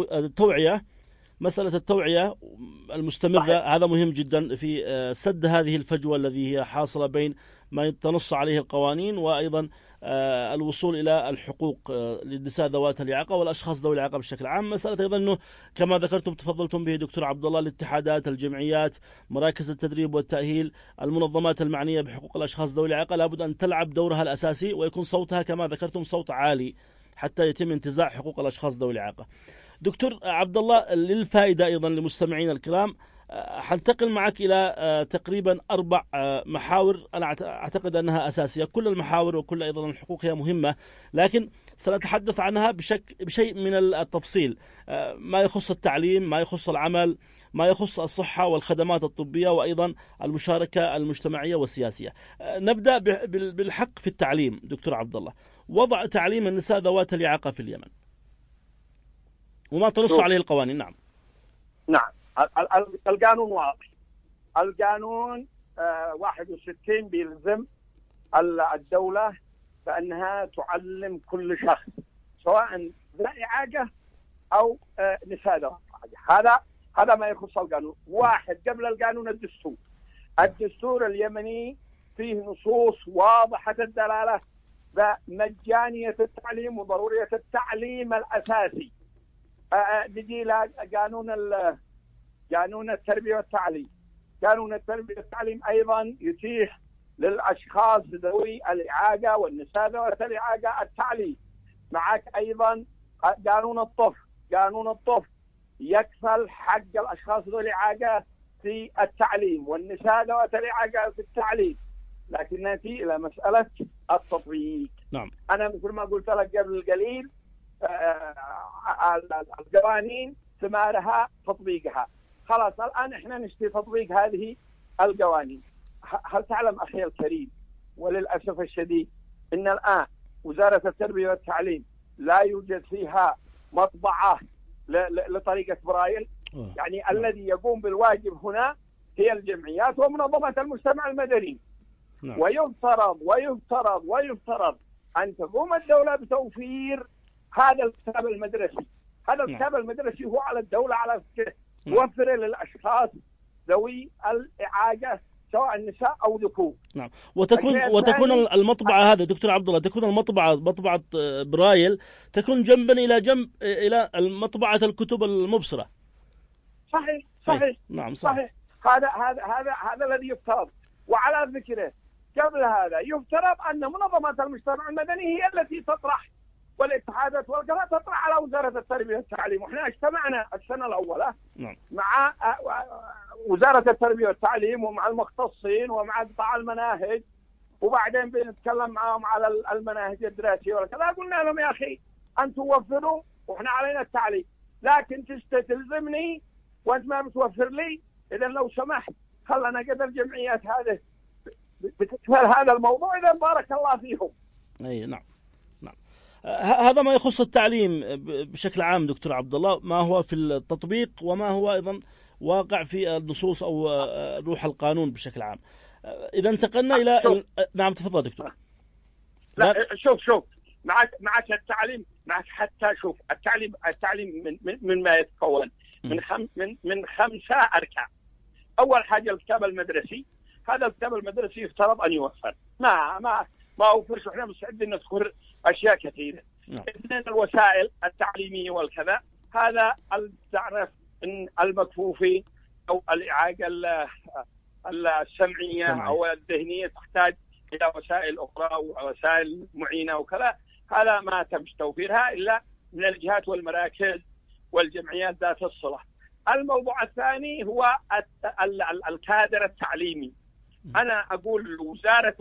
التوعيه المستمره صحيح. هذا مهم جدا في سد هذه الفجوه التي هي حاصله بين ما تنص عليه القوانين وايضا الوصول الى الحقوق للنساء ذوات الاعاقه والاشخاص ذوي الاعاقه بشكل عام. مساله ايضا انه كما ذكرتم تفضلتم به دكتور عبد الله، الاتحادات، الجمعيات، مراكز التدريب والتاهيل، المنظمات المعنيه بحقوق الاشخاص ذوي الاعاقه لابد ان تلعب دورها الاساسي ويكون صوتها كما ذكرتم صوت عالي حتى يتم انتزاع حقوق الاشخاص ذوي الاعاقه. دكتور عبد الله، للفائده ايضا لمستمعينا الكرام، حنتقل معك إلى تقريبا 4 محاور أنا أعتقد أنها أساسية. كل المحاور وكل أيضا الحقوق هي مهمة، لكن سنتحدث عنها بشيء من التفصيل، ما يخص التعليم، ما يخص العمل، ما يخص الصحة والخدمات الطبية وأيضا المشاركة المجتمعية والسياسية. نبدأ بالحق في التعليم. دكتور عبد الله، وضع تعليم النساء ذوات الإعاقة في اليمن وما تنص عليه القوانين. نعم. القانون واضح. القانون 61 بيلزم الدولة بأنها تعلم كل شخص سواء ذا إعاقة أو نساء ذوات إعاقة. هذا ما يخص القانون. واحد، قبل القانون الدستور اليمني فيه نصوص واضحة الدلالة بمجانية التعليم وضرورية التعليم الأساسي. نجي إلى قانون التربية والتعليم. قانون التربية والتعليم أيضا يتيح للأشخاص ذوي الإعاقة والنساء ذوات الإعاقة التعليم. معك أيضا قانون الطفل يكفل حق الأشخاص ذوي الإعاقة في التعليم والنساء ذوات الإعاقة في التعليم. لكن نأتي إلى مسألة التطبيق. نعم. أنا مثل ما قلت لك قبل القليل، القوانين ثمارها تطبيقها. خلاص الآن إحنا نشتي تطبيق هذه القوانين. هل تعلم أخي الكريم وللأسف الشديد إن الآن وزارة التربية والتعليم لا يوجد فيها مطبعة لطريقة برايل؟ يعني الذي يقوم بالواجب هنا هي الجمعيات ومنظمات المجتمع المدني. ويفترض أن تقوم الدولة بتوفير هذا الكتاب المدرسي. هذا الكتاب المدرسي هو على الدولة على فكرة توفر للأشخاص ذوي الإعاقة سواء نساء أو ذكور. نعم. وتكون المطبعة هذا دكتور عبد الله، تكون المطبعة مطبعة برايل تكون جنبا إلى جنب إلى مطبعة الكتب المبصرة. صحيح. نعم صحيح. هذا الذي يفترض. وعلى ذكره قبل هذا يفترض أن منظمات المجتمع المدني هي التي تطرح، والاتحادات والقضاء تطرح على وزارة التربية والتعليم. وإحنا اجتمعنا السنة الأولى مع وزارة التربية والتعليم ومع المختصين ومع قطاع المناهج، وبعدين بنتكلم معهم على المناهج الدراسية وكذا. قلنا لهم يا أخي أن توفروا وإحنا علينا التعليم، لكن تلزمني وأنت ما بتوفر لي. إذا لو سمحت خلنا قدر الجمعيات هذه بتكفل هذا الموضوع. إذا بارك الله فيهم. أي نعم. هذا ما يخص التعليم بشكل عام دكتور عبد الله، ما هو في التطبيق وما هو أيضا واقع في النصوص أو روح القانون بشكل عام. إذا انتقلنا إلى نعم تفضل دكتور. لا شوف معك التعليم، معك حتى شوف التعليم من ما يتكون من 5 أركان. أول حاجة الكتاب المدرسي. هذا الكتاب المدرسي يفترض أن يوفر. ما أوفرش، إحنا مستعدين أشياء كثيرة. اثنين الوسائل التعليمية والكذا، هذا تعرف أن المكفوفين أو الإعاقة السمعية أو الذهنية تحتاج إلى وسائل أخرى ووسائل معينة وكذا، هذا ما تم توفيرها إلا من الجهات والمراكز والجمعيات ذات الصلة. الموضوع الثاني هو الكادر التعليمي. أنا أقول وزارة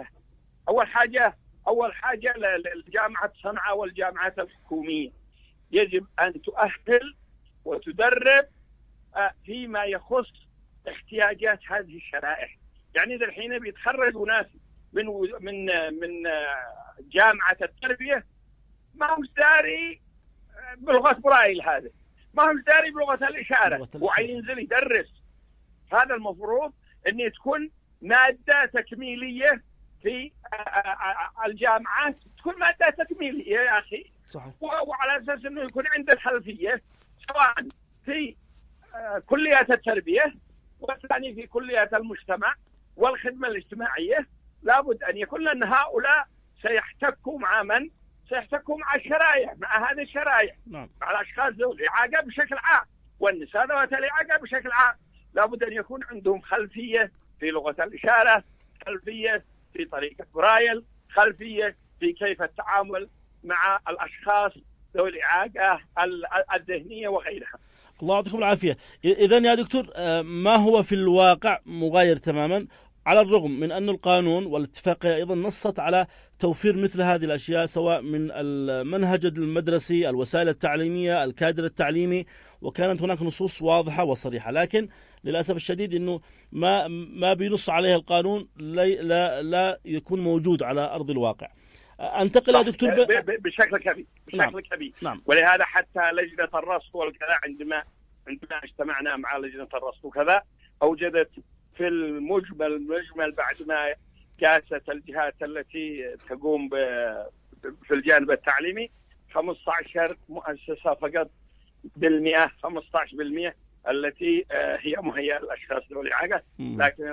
أول حاجة لجامعة صنعاء والجامعات الحكومية يجب أن تؤهل وتدرب فيما يخص احتياجات هذه الشرائح. يعني إذا الحين بيتخرجوا ناس من جامعة التربية ما هو داري بلغة برايل، هذا ما هو داري بلغة الإشارة وعينزل يدرس. هذا المفروض أن تكون مادة تكميلية في الجامعات، تكون مادة تكميلية يا أخي. صحيح. وعلى أساس أنه يكون عنده خلفية سواء في كليات التربية والثاني في كليات المجتمع والخدمة الاجتماعية. لابد أن يكون، لأن هؤلاء سيحتكوا مع من؟ سيحتكوا مع الشرائح، مع هذه الشرائح، نعم. مع الأشخاص ذوي الإعاقة بشكل عام والنساء ذوات الإعاقة بشكل عام. لابد أن يكون عندهم خلفية في لغة الإشارة، خلفية في طريقة برايل، خلفية في كيف التعامل مع الأشخاص ذوي الإعاقة الذهنية وغيرها. الله يعطيكم العافية. إذا يا دكتور، ما هو في الواقع مغاير تماما، على الرغم من أن القانون والاتفاقية أيضا نصت على توفير مثل هذه الأشياء، سواء من المنهج المدرسي، الوسائل التعليمية، الكادر التعليمي، وكانت هناك نصوص واضحة وصريحة، لكن للأسف الشديد أنه ما بينص عليه القانون لا يكون موجود على أرض الواقع. أنتقل يا دكتور بشكل كبير. نعم. ولهذا حتى لجنة الرصد والكذا عندما اجتمعنا مع لجنة الرصد وكذا أوجدت في المجمل بعد ما قاست الجهات التي تقوم في الجانب التعليمي 15 مؤسسة فقط بالمئة، 15% التي هي مهيئة للأشخاص ذوي الإعاقة، لكن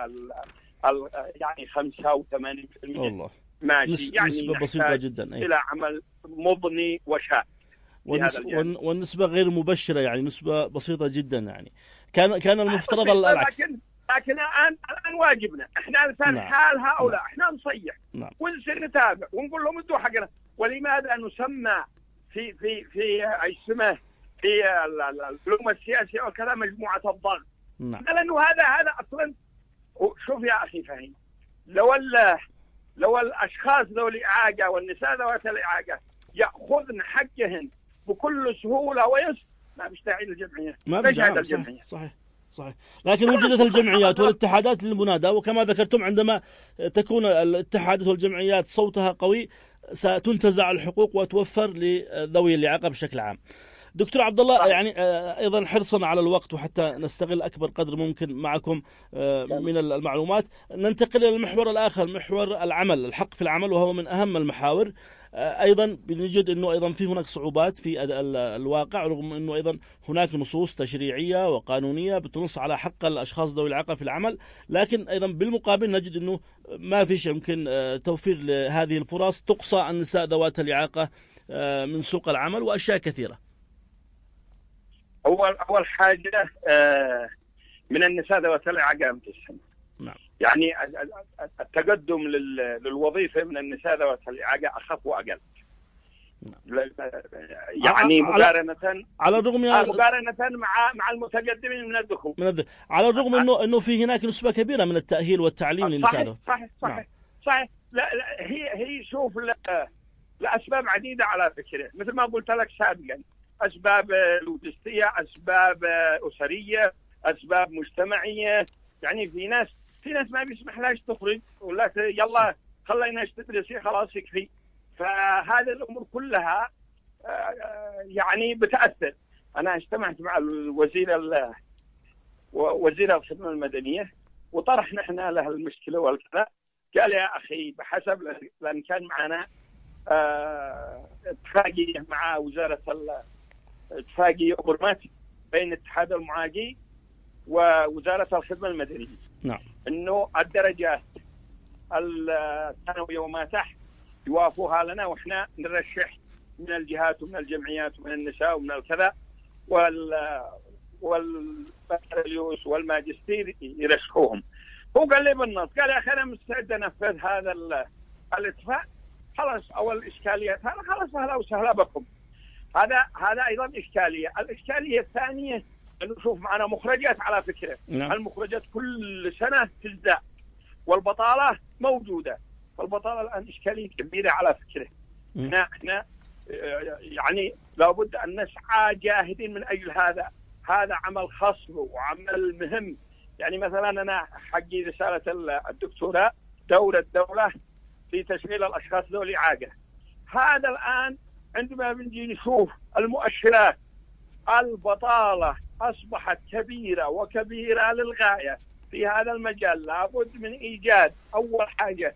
يعني 85% ماشي، يعني نسبة بسيطة جدا إلى عمل مضني وشاق. والنسبة غير مبشرة، يعني نسبة بسيطة جدا. يعني كان المفترض العكس. لكن الآن واجبنا احنا لسان حال هؤلاء، احنا نصيح ونصير نتابع ونقول لهم ادوا حقنا. ولماذا نسمى في اسمه في العلوم السياسية وكذا مجموعة الضغط؟ لأنه هذا أصلا. شوف يا أخي فهيم، لو الأشخاص ذوي الإعاقة والنساء ذوات الإعاقة يأخذن حقهن بكل سهولة ويسر ما بيشتعي الجمعية. ما بيشتعي. صحيح. لكن وجدت الجمعيات والاتحادات للمناداة، وكما ذكرتم عندما تكون الاتحادات والجمعيات صوتها قوي ستنتزع الحقوق وتوفر لذوي الإعاقة بشكل عام. دكتور عبد الله، يعني أيضا حرصا على الوقت وحتى نستغل أكبر قدر ممكن معكم من المعلومات، ننتقل إلى المحور الآخر، محور العمل، الحق في العمل، وهو من أهم المحاور. أيضا بنجد أنه أيضا في هناك صعوبات في الواقع، رغم أنه أيضا هناك نصوص تشريعية وقانونية بتنص على حق الأشخاص ذوي الإعاقة في العمل، لكن أيضا بالمقابل نجد أنه ما فيش يمكن توفير لهذه الفرص، تقصى النساء ذوات الإعاقة من سوق العمل وأشياء كثيرة. أول حاجة من النساء ذوات الإعاقة متسم. نعم. يعني التقدم للوظيفة من النساء ذوات الإعاقة أخف وأقل. يعني مقارنة على الرغم مقارنة مع المتقدمين من الدخول. على الرغم انه في هناك نسبة كبيرة من التأهيل والتعليم للنساء. صحيح. لا هي شوف لأسباب عديدة على فكرة، مثل ما قلت لك سابقا، أسباب لوجستية، أسباب أسرية، أسباب مجتمعية. يعني في ناس ما بيسمح لهاش تخرج، ولا يلا خلينا تدرسي خلاص يكفي. فهذه الأمور كلها يعني بتأثر. أنا اجتمعت مع وزير الخدمة المدنية وطرحنا احنا له المشكلة والكذا. قال يا أخي بحسب، لأن كان معنا اتفاقية مع وزارة اتفاقية أبرمات بين اتحاد المعاقي ووزارة الخدمة المدنية. نعم. إنه الدرجات الثانوية وما تحت يوافوها لنا، وإحنا نرشح من الجهات ومن الجمعيات ومن النساء ومن الكذا والبكالوريوس والماجستير يرشحوهم. هو قال لي بالنص، قال يا أخي أنا مستعد أنفذ هذا الاتفاق، خلاص أول إشكالية هذا خلاص أهلا وسهلا بكم. هذا أيضا إشكالية. الإشكالية الثانية أنه نشوف معنا مخرجات على فكرة. نعم. المخرجات كل سنة تزداد والبطالة موجودة، والبطالة الآن إشكالية كبيرة على فكرة. احنا يعني لابد أن نسعى جاهدين من أجل هذا عمل خاص وعمل مهم. يعني مثلا أنا حقي رسالة الدكتوراه دور الدولة في تشغيل الأشخاص ذوي الإعاقة. هذا الآن عندما بنجي نشوف المؤشرات، البطالة أصبحت كبيرة وكبيرة للغاية في هذا المجال. لابد من إيجاد أول حاجة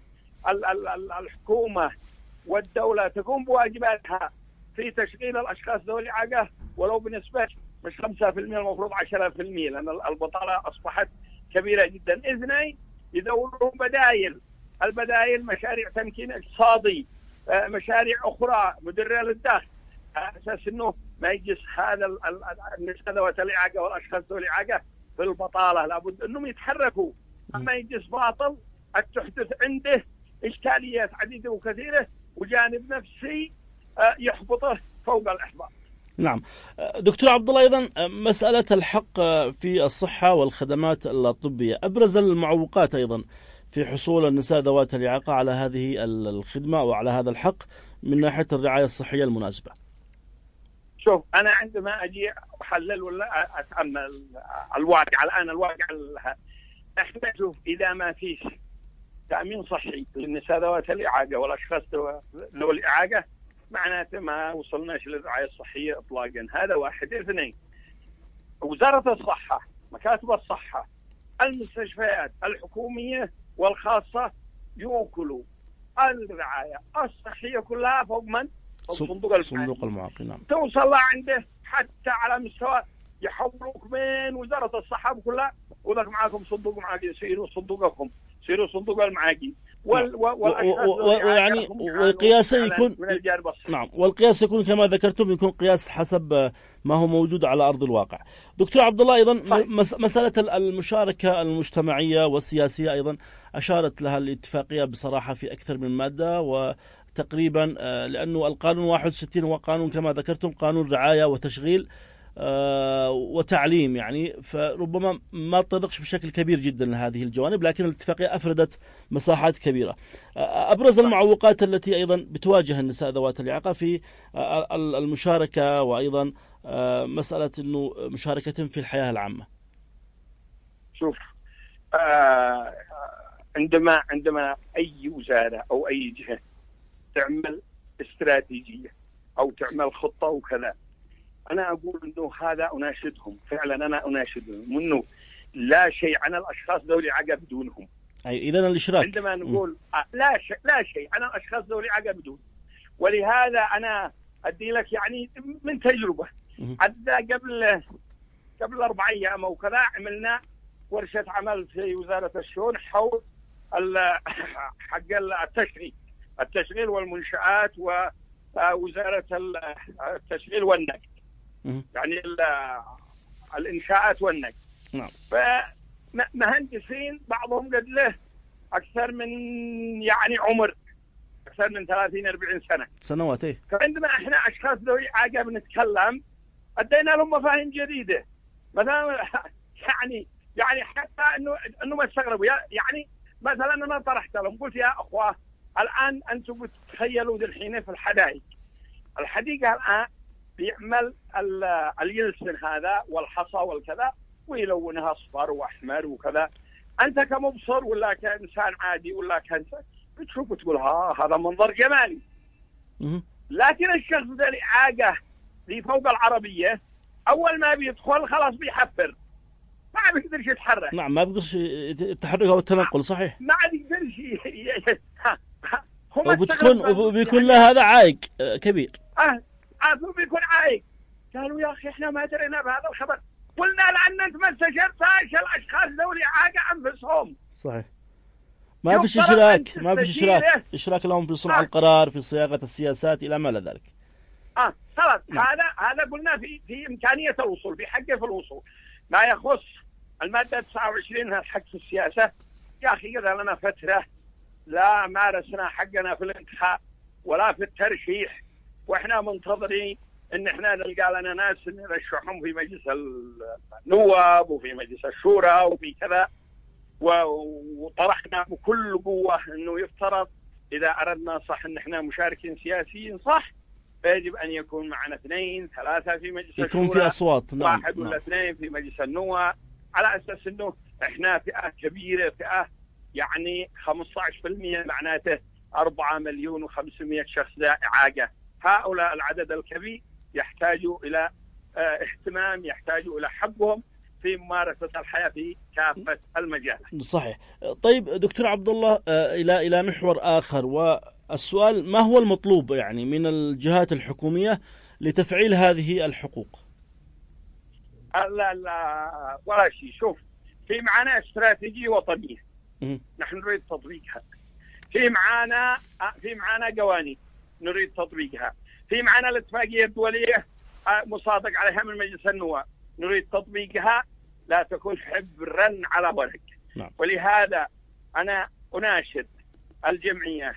الحكومة والدولة تقوم بواجباتها في تشغيل الأشخاص ذوي الإعاقة ولو بنسبة مش 5%، المفروض 10%، لأن البطالة أصبحت كبيرة جدا. اثنين، يدوروا البدائل مشاريع تمكين اقتصادي، مشاريع أخرى مدرة للدخل، على أساس أنه ما يجلس هذا النساء ذوي الإعاقة والأشخاص ذوي الإعاقة في البطالة. لابد أنهم يتحركوا، ما يجلس باطل تحدث عنده إشكاليات عديدة وكثيرة وجانب نفسي يحبطه فوق الإحباط. نعم دكتور عبد الله، أيضا مسألة الحق في الصحة والخدمات الطبية، أبرز المعوقات أيضا في حصول النساء ذوات الإعاقة على هذه الخدمة وعلى هذا الحق من ناحية الرعاية الصحية المناسبة. شوف، أنا عندما أجي أحلل ولا أتأمل الواقع الآن، الواقع احنا نشوف إذا ما فيش تأمين صحي للنساء ذوات الإعاقة والأشخاص ذوي الإعاقة معناته ما وصلناش للرعاية الصحية إطلاقا. هذا واحد. اثنين، وزارة الصحة، مكاتب الصحة، المستشفيات الحكومية والخاصة يوكلوا الرعاية الصحية كلها فوق من؟ صندوق المعاقين. نعم. توصل عنده حتى على مستوى يحولوك من وزارة الصحة كلها وذاك معاكم صندوق معاقين، سيروا صندوقكم، سيروا صندوق المعاقين. ويعني والقياس يكون نعم، والقياس يكون كما ذكرتم، يكون قياس حسب ما هو موجود على أرض الواقع. دكتور عبد الله، أيضا مسألة المشاركة المجتمعية والسياسية أيضا أشارت لها الاتفاقية بصراحة في أكثر من مادة، وتقريبا لأنه القانون 61 هو قانون كما ذكرتم قانون رعاية وتشغيل وتعليم، يعني فربما ما تطرقش بشكل كبير جدا لهذه الجوانب، لكن الاتفاقية أفردت مساحات كبيرة. أبرز المعوقات التي أيضا بتواجه النساء ذوات الإعاقة في المشاركة، وأيضا مسألة أنه مشاركتهم في الحياة العامة. شوف، عندما أي وزارة أو أي جهة تعمل استراتيجية أو تعمل خطة وكذا، أنا أقول أنه هذا أناشدهم فعلا، أنا أناشدهم أنه لا شيء عن الأشخاص ذوي الإعاقة بدونهم. أي إذن الإشراك. عندما نقول لا شيء عن الأشخاص ذوي الإعاقة بدون. ولهذا أنا أدي لك يعني من تجربة. حتى قبل 4 أيام أو كذا عملنا ورشة عمل في وزارة الشؤون حول حق التشغيل والمنشآت ووزارة التشغيل والنقد، يعني الإنشاءات والنقد. نعم. فمهندسين بعضهم قد له أكثر من يعني عمر أكثر من 30-40 سنوات. فعندما إحنا أشخاص ذوي إعاقة بنتكلم أدينا لهم مفاهيم جديدة، مثلا يعني حتى إنه ما استغربوا. يعني مثلا أنا طرحت لهم قلت يا أخوة الآن أنتم بتتخيلوا ذي الحين في الحديقة الآن بيعمل اليلسن هذا والحصى والكذا ويلونها أصفر وأحمر وكذا. أنت كمبصر ولا كإنسان عادي ولا كإنسان بتشوف وتقول هذا منظر جمالي. لكن الشخص ذا الإعاقة اللي فوق العربية أول ما بيدخل خلاص بيحفر، ما بيقدرش يتحرك. نعم، ما بيقدرش التحرك أو التنقل. صحيح، ما بيقدرش وبيكون له هذا عائق كبير. بيكون عائق. قالوا يا أخي إحنا ما درينا بهذا الخبر. قلنا لأن أنت ما استشرتش الأشخاص ذوي الإعاقة أنفسهم. صحيح. ما فيش إشراك، ما فيش إشراك لهم في صنع القرار، في صياغة السياسات إلى ما إلى ذلك. خلاص. هذا قلنا في إمكانية الوصول، في حقه في الوصول. ما يخص المادة 29 حق في السياسة، يا أخي قد لنا فترة لا مارسنا حقنا في الانتخاب ولا في الترشيح، وإحنا منتظرين إن إحنا نلقى لنا ناس نرشحهم في مجلس النواب وفي مجلس الشورى وفي كذا، وطرحنا بكل قوة إنه يفترض إذا أردنا صح إن إحنا مشاركين سياسيين صح، فيجب أن يكون معنا 2 3 في مجلس الشورى، يكون في أصوات 1 ولا 2 في مجلس النواب، على أساس إنه إحنا فئة كبيرة، فئة يعني 15% معناته 4,500,000 شخص ذا إعاقة. هؤلاء العدد الكبير يحتاجوا إلى اهتمام، يحتاجوا إلى حقهم في ممارسة الحياة في كافة المجالات. صحيح. طيب دكتور عبد الله، إلى محور آخر، والسؤال: ما هو المطلوب يعني من الجهات الحكومية لتفعيل هذه الحقوق؟ لا ولا شيء. شوف، في معنا استراتيجية وطنية نحن نريد تطبيقها، في معنا قوانين نريد تطبيقها، في معنا الاتفاقية الدولية مصادق عليها من مجلس النواب نريد تطبيقها، لا تكون حبرا على ورق. ولهذا أنا أناشد الجمعيات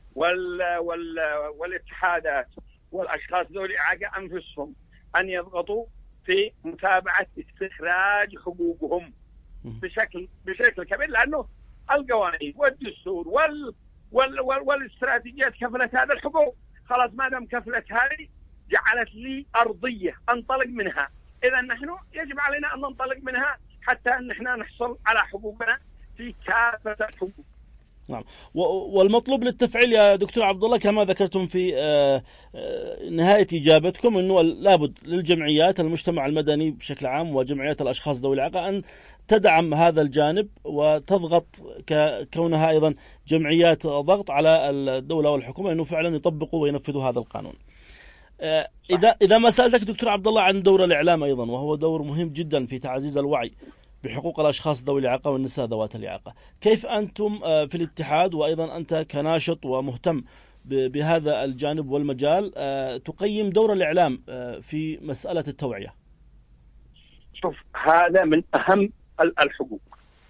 والاتحادات والأشخاص ذوي الإعاقة أنفسهم أن يضغطوا في متابعة استخراج حقوقهم بشكل كبير، لأنه القوانين والدستور والاستراتيجيات كفلت هذا الحقوق. خلاص، ما دام كفلت هذه جعلت لي أرضية أنطلق منها، إذا نحن يجب علينا أن ننطلق منها حتى أن احنا نحصل على حقوقنا في كافة الحقوق. نعم. والمطلوب للتفعيل يا دكتور عبد الله كما ذكرتم في نهاية إجابتكم أنه لابد للجمعيات المجتمع المدني بشكل عام وجمعيات الأشخاص ذوي الإعاقة أن تدعم هذا الجانب وتضغط كونها أيضا جمعيات ضغط على الدولة والحكومة أنه فعلا يطبقوا وينفذوا هذا القانون. إذا ما سألتك دكتور عبد الله عن دور الإعلام أيضا، وهو دور مهم جدا في تعزيز الوعي بحقوق الأشخاص ذوي الإعاقة والنساء ذوات الإعاقة، كيف أنتم في الاتحاد وأيضا أنت كناشط ومهتم بهذا الجانب والمجال تقيم دور الإعلام في مسألة التوعية؟ شوف، هذا من أهم الحقوق.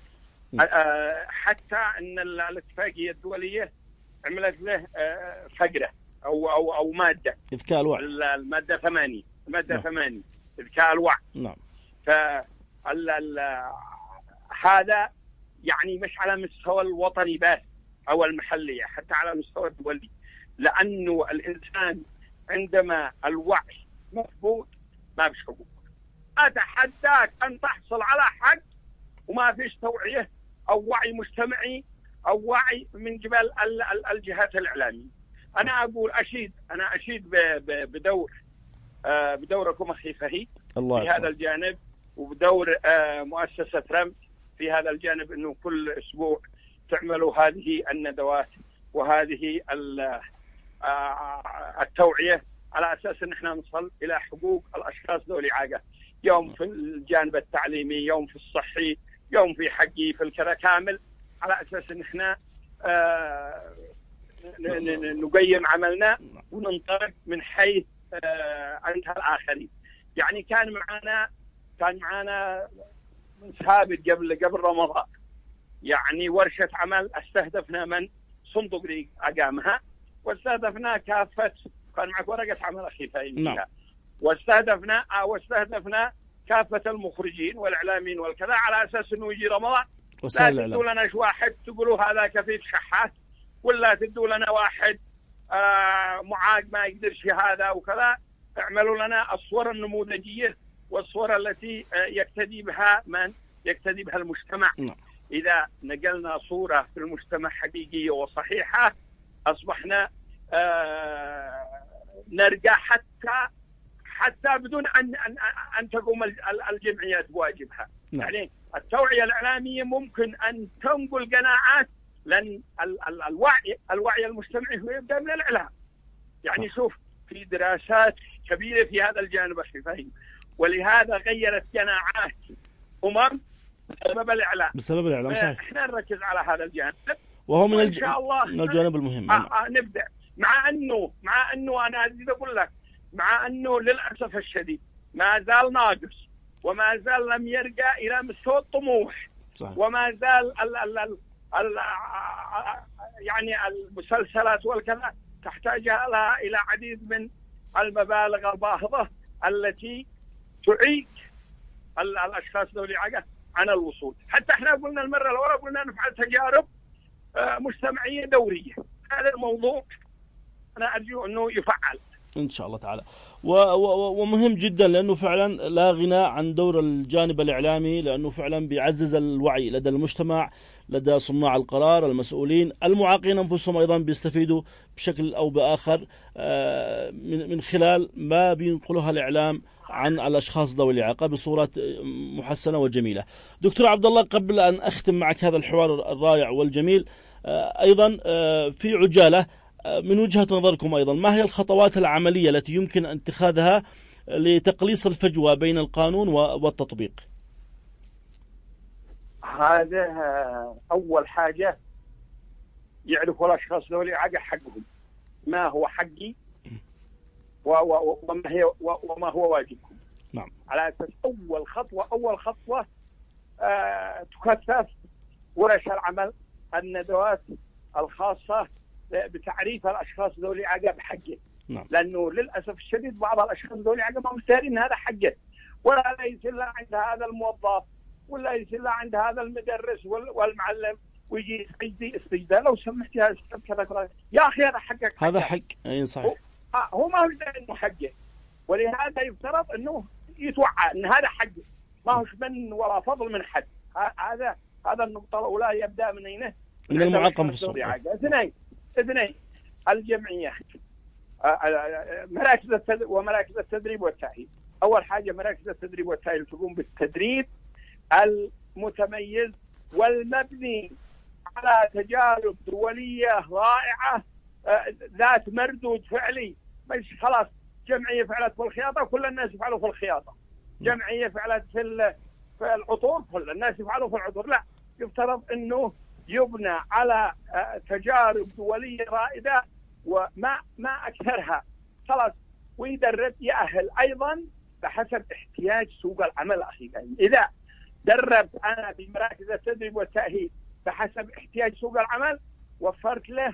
حتى أن الاتفاقية الدولية عملت له فقرة أو مادة إذكاء الوعي، المادة 8 إذكاء الوعي. نعم. هذا يعني مش على مستوى الوطني بس أو المحلي، حتى على مستوى الدولي، لأنه الإنسان عندما الوعي مفقود ما فيش حقوق. أتحداك أن تحصل على حق وما فيش توعية أو وعي مجتمعي أو وعي من قبل الجهات الإعلامية. أنا أقول أشيد بدوركم أخي فهيد في هذا الجانب، وبدور مؤسسة رمز في هذا الجانب، أنه كل أسبوع تعملوا هذه الندوات وهذه التوعية على أساس أن احنا نصل إلى حقوق الأشخاص ذوي الإعاقة، يوم في الجانب التعليمي، يوم في الصحي، يوم في حقي في الكذا كامل، على أساس أن احنا نقيم عملنا وننطلق من حيث أنت الآخرين. يعني كان معنا من سابق قبل رمضان يعني ورشة عمل استهدفنا من صندوق أقامها، واستهدفنا كافة، كان معك ورقة عمل أخي فاهم، واستهدفنا كافة المخرجين والإعلاميين والكذا، على أساس إنه يجي رمضان لا تدوا لنا واحد تقولوا هذا كفيف شحات، ولا تدوا لنا واحد معاق ما يقدرش هذا وكذا. اعملوا لنا الصور النموذجية والصور التي يقتدي بها المجتمع. إذا نقلنا صورة في المجتمع حقيقية وصحيحة أصبحنا نرجع حتى بدون أن تقوم الجمعيات بواجبها. يعني التوعية الإعلامية ممكن أن تنقل قناعات، لأن الوعي المجتمعي هو يبدأ من الإعلام. يعني شوف، في دراسات كبيرة في هذا الجانب أخي فهيم، ولهذا غيرت قناعات بسبب الإعلام. صحيح. احنا نركز على هذا الجانب وهو من إن شاء الله من الجانب المهم. نبدأ مع أنه أنا أريد أقول لك، مع أنه للأسف الشديد ما زال ناقص، وما زال لم يرجع إلى مستوى الطموح. صحيح. وما زال يعني المسلسلات والكذا تحتاج لها إلى عديد من المبالغ الباهظة التي تعيق الأشخاص ذوي الإعاقة عن الوصول. حتى احنا قلنا المرة الأولى قلنا نفعل تجارب مجتمعية دورية. هذا الموضوع أنا أرجو أنه يفعل إن شاء الله تعالى، ومهم جدا لأنه فعلا لا غنى عن دور الجانب الإعلامي، لأنه فعلا بيعزز الوعي لدى المجتمع، لدى صناع القرار، المسؤولين، المعاقين أنفسهم أيضا بيستفيدوا بشكل أو بآخر من خلال ما بينقلها الإعلام عن الأشخاص ذوي الإعاقة بصورة محسنة وجميلة. دكتور عبد الله، قبل أن أختم معك هذا الحوار الرائع والجميل، أيضا في عجالة من وجهة نظركم أيضا، ما هي الخطوات العملية التي يمكن اتخاذها لتقليص الفجوة بين القانون والتطبيق؟ هذا أول حاجة يعرفوا الأشخاص ذوي الإعاقة حقهم، ما هو حقي وما هو واجبكم. نعم. على أساس أول خطوة تكثف ورش العمل، الندوات الخاصة بتعريف الأشخاص ذوي الإعاقة بحقه. نعم. لأنه للأسف الشديد بعض الأشخاص ذوي الإعاقة ما مستهرين هذا حقه، ولا ليس إلا عند هذا الموظف، ولا ليس إلا عند هذا المدرس والمعلم، ويجي يجي استجداء لو سمحت يا أستاذ كذا يا أخي هذا حقك. هذا حق. أي صحيح. هو ما هو إنه حقه، ولهذا يفترض إنه يتوعى إن هذا حقه، ما هوش من ولا فضل من حد. هذا النقطة الأولى يبدأ من أين؟ من المعاقين في الصوت. اثنين الجمعيات، ومراكز التدريب والتأهيل. أول حاجة مراكز التدريب والتأهيل تقوم بالتدريب المتميز والمبني على تجارب دولية رائعة ذات مردود فعلي، مش خلاص جمعية فعلت في الخياطة وكل الناس يفعلوا في الخياطة، جمعية فعلت في العطور كل الناس يفعلوا في العطور. لا، يفترض أنه يبنى على تجارب دولية رائدة وما أكثرها، خلاص، ويدرب يأهل أيضا بحسب احتياج سوق العمل. أخي إذا دربت أنا بمراكز التدريب والتأهيل بحسب احتياج سوق العمل، وفرت له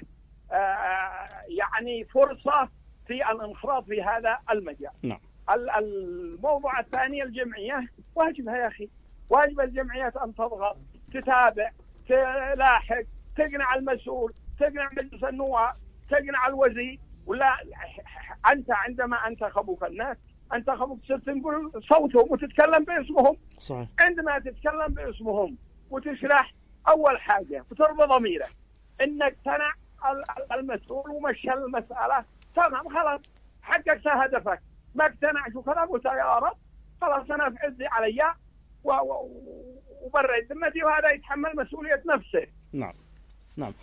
يعني فرصة في الانخراط في هذا المجال. نعم. الموضوع الثاني الجمعية، واجبها يا أخي، واجب الجمعيات أن تضغط، تتابع، تلاحق، تقنع المسؤول، تقنع مجلس النواب، تقنع الوزير. ولا أنت عندما انتخبوك الناس انتخبوك صرت تقول صوتهم وتتكلم باسمهم. صحيح. عندما تتكلم باسمهم وتشرح أول حاجة وترضى ضميرك إنك تنع المسؤول ومشى المسألة، تمام، خلاص حققت هدفك. ما اقتنعش وكذا قلت يا رب خلاص أنا في عزي علي وبرد ذمتي، وهذا يتحمل مسؤولية نفسه. نعم. نعم.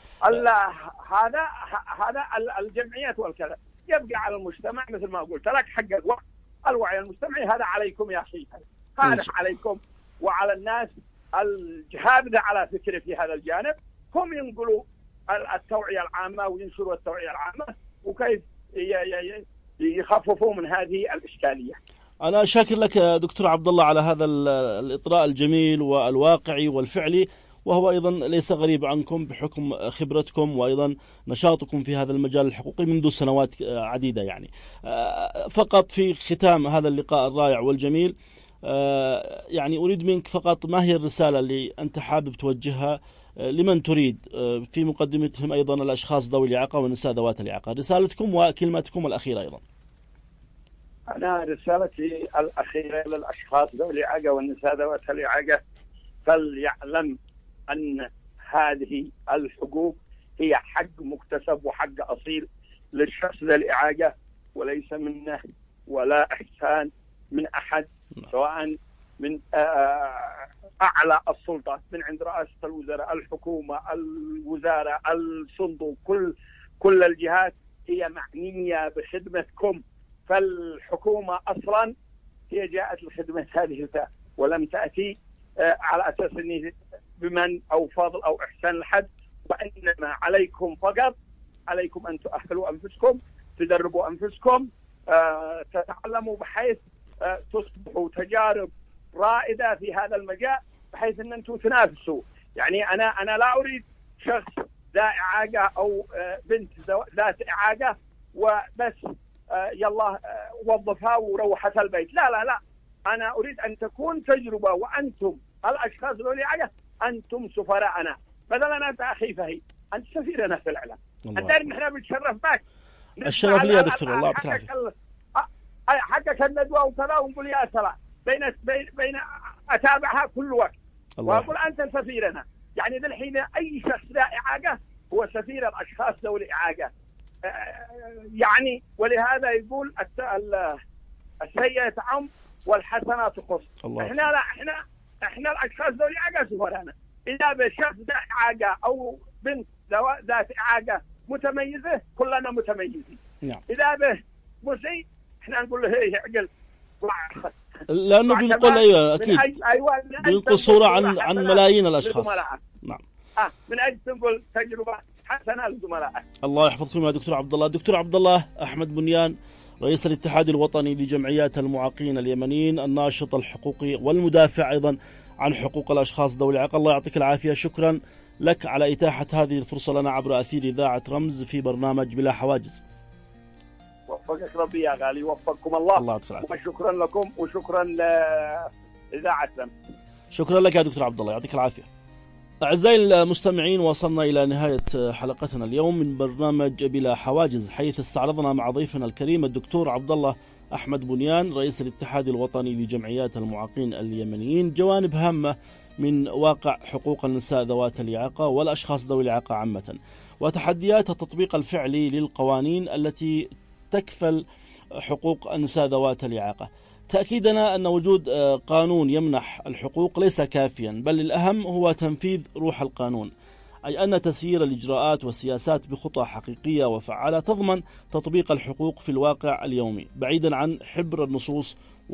هذا الجمعيات والكذا يبقى على المجتمع مثل ما قلت لك حق الوعي المجتمعي. هذا عليكم يا أخي، هذا عليكم وعلى الناس الجهاد على فكرة في هذا الجانب، هم ينقلوا التوعية العامة وينشروا التوعية العامة وكيف يخففوا من هذه الإشكالية. أنا شاكر لك دكتور عبد الله على هذا الإطراء الجميل والواقعي والفعلي، وهو أيضا ليس غريب عنكم بحكم خبرتكم وأيضا نشاطكم في هذا المجال الحقوقي منذ سنوات عديدة. يعني فقط في ختام هذا اللقاء الرائع والجميل، يعني أريد منك فقط ما هي الرسالة اللي أنت حابب توجهها لمن تريد، في مقدمتهم أيضا الأشخاص ذوي الإعاقة والنساء ذوات الإعاقة، رسالتكم وكلمتكم الأخيرة أيضا. أنا رسالتي الأخيرة للأشخاص ذوي الإعاقة والنساء ذوات الإعاقة، فليعلم أن هذه الحقوق هي حق مكتسب وحق أصيل للشخص ذي الإعاقة، وليس منه ولا إحسان من أحد، سواء من أعلى السلطات من عند رئاسة الوزراء، الحكومة، الوزارة، الصندوق، كل الجهات هي معنية بخدمتكم. فالحكومة أصلا هي جاءت لخدمة هذه الفئة ولم تأتي على أساس أنه بمن أو فضل أو إحسان لحد، وإنما عليكم فقط، عليكم أن تؤهلوا أنفسكم، تدربوا أنفسكم، تتعلموا بحيث تصبحوا تجارب رائدة في هذا المجال، بحيث أن أنتم تنافسوا. يعني أنا لا أريد شخص ذا إعاقة أو بنت ذات إعاقة وبس يلا وظفها وروحت البيت. لا لا لا، أنا أريد أن تكون تجربة، وأنتم الأشخاص ذوي إعاقة أنتم سفراءنا. مثلا أنت أخي فهي، أنت سفيرنا في الإعلام، أدري نحن بنتشرف بك. الشرف لي يا دكتور، الله يعطيك العافية. حقك الندوة وكذا، ونقول يا سلام بين أتابعها كل وقت وأقول أنت سفيرنا. يعني ذا الحين أي شخص ذا إعاقة هو سفير الأشخاص ذوي الإعاقة. يعني ولهذا يقول السيئة عم والحسنات تخص. احنا الأشخاص ذوي الإعاقة سفرانا. إذا بشخص ذا إعاقة أو بنت ذات إعاقة متميزة كلنا متميزين. نعم. إذا به مسيء احنا نقول له هي عقل، لأنه بنقول أيوة أكيد بنقول صورة عن ملايين الأشخاص. نعم. من أجل تنقل تجربة حسنة لزملائك. الله يحفظكم يا دكتور عبد الله. دكتور عبد الله أحمد بنيان، رئيس الاتحاد الوطني لجمعيات المعاقين اليمنيين، الناشط الحقوقي والمدافع أيضا عن حقوق الأشخاص ذوي الإعاقة، الله يعطيك العافية. شكرا لك على إتاحة هذه الفرصة لنا عبر أثير إذاعة رمز في برنامج بلا حواجز. وفقك ربي يا غالي، وفقكم الله. الله يعطيك العافية. وشكرا لكم وشكرا لإذاعة رمز. شكرا لك يا دكتور عبد الله، يعطيك العافية. أعزائي المستمعين، وصلنا إلى نهاية حلقتنا اليوم من برنامج بلا حواجز، حيث استعرضنا مع ضيفنا الكريم الدكتور عبد الله أحمد بنيان، رئيس الاتحاد الوطني لجمعيات المعاقين اليمنيين، جوانب هامة من واقع حقوق النساء ذوات الإعاقة والأشخاص ذوي الإعاقة عامة، وتحديات التطبيق الفعلي للقوانين التي تكفل حقوق النساء ذوات الإعاقة. تأكيدنا أن وجود قانون يمنح الحقوق ليس كافيا، بل الأهم هو تنفيذ روح القانون، أي أن تسيير الإجراءات والسياسات بخطى حقيقية وفعالة تضمن تطبيق الحقوق في الواقع اليومي، بعيدا عن حبر النصوص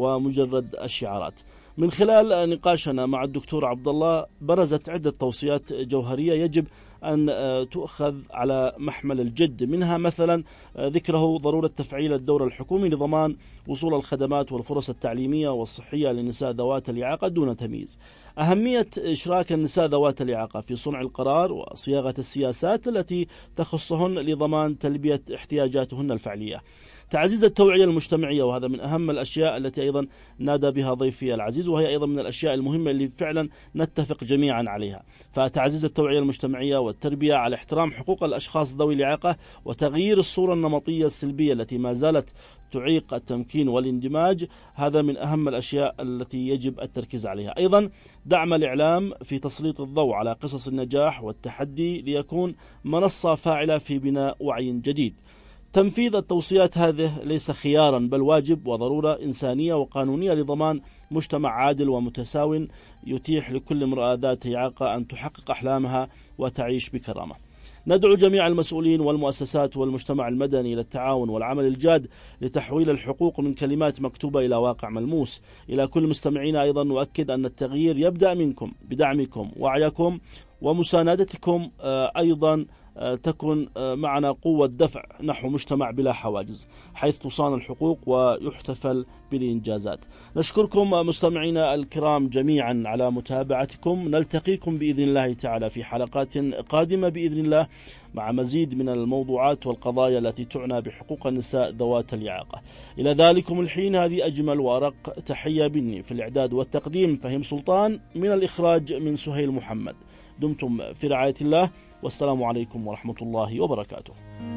ومجرد الشعارات. من خلال نقاشنا مع الدكتور عبد الله برزت عدة توصيات جوهرية يجب أن تؤخذ على محمل الجد، منها مثلا ذكره ضرورة تفعيل الدور الحكومي لضمان وصول الخدمات والفرص التعليمية والصحية للنساء ذوات الإعاقة دون تمييز، أهمية إشراك النساء ذوات الإعاقة في صنع القرار وصياغة السياسات التي تخصهن لضمان تلبية احتياجاتهن الفعلية، تعزيز التوعية المجتمعية، وهذا من أهم الأشياء التي أيضا نادى بها ضيفي العزيز، وهي أيضا من الأشياء المهمة اللي فعلا نتفق جميعا عليها. فتعزيز التوعية المجتمعية والتربية على احترام حقوق الأشخاص ذوي الإعاقة وتغيير الصورة النمطية السلبية التي ما زالت تعيق التمكين والاندماج، هذا من أهم الأشياء التي يجب التركيز عليها. أيضا دعم الإعلام في تسليط الضوء على قصص النجاح والتحدي ليكون منصة فاعلة في بناء وعي جديد. تنفيذ التوصيات هذه ليس خيارا بل واجب وضرورة إنسانية وقانونية لضمان مجتمع عادل ومتساو يتيح لكل امرأة ذات إعاقة أن تحقق أحلامها وتعيش بكرامة. ندعو جميع المسؤولين والمؤسسات والمجتمع المدني إلى التعاون والعمل الجاد لتحويل الحقوق من كلمات مكتوبة إلى واقع ملموس. إلى كل مستمعينا أيضا نؤكد أن التغيير يبدأ منكم بدعمكم وعيكم ومساندتكم، أيضا تكن معنا قوة دفع نحو مجتمع بلا حواجز حيث تصان الحقوق ويحتفل بالإنجازات. نشكركم مستمعينا الكرام جميعا على متابعتكم، نلتقيكم بإذن الله تعالى في حلقات قادمة بإذن الله مع مزيد من الموضوعات والقضايا التي تعنى بحقوق النساء ذوات الإعاقة. إلى ذلكم الحين هذه أجمل وأرق تحية مني، في الإعداد والتقديم فهيم سلطان، من الإخراج من سهيل محمد. دمتم في رعاية الله، والسلام عليكم ورحمة الله وبركاته.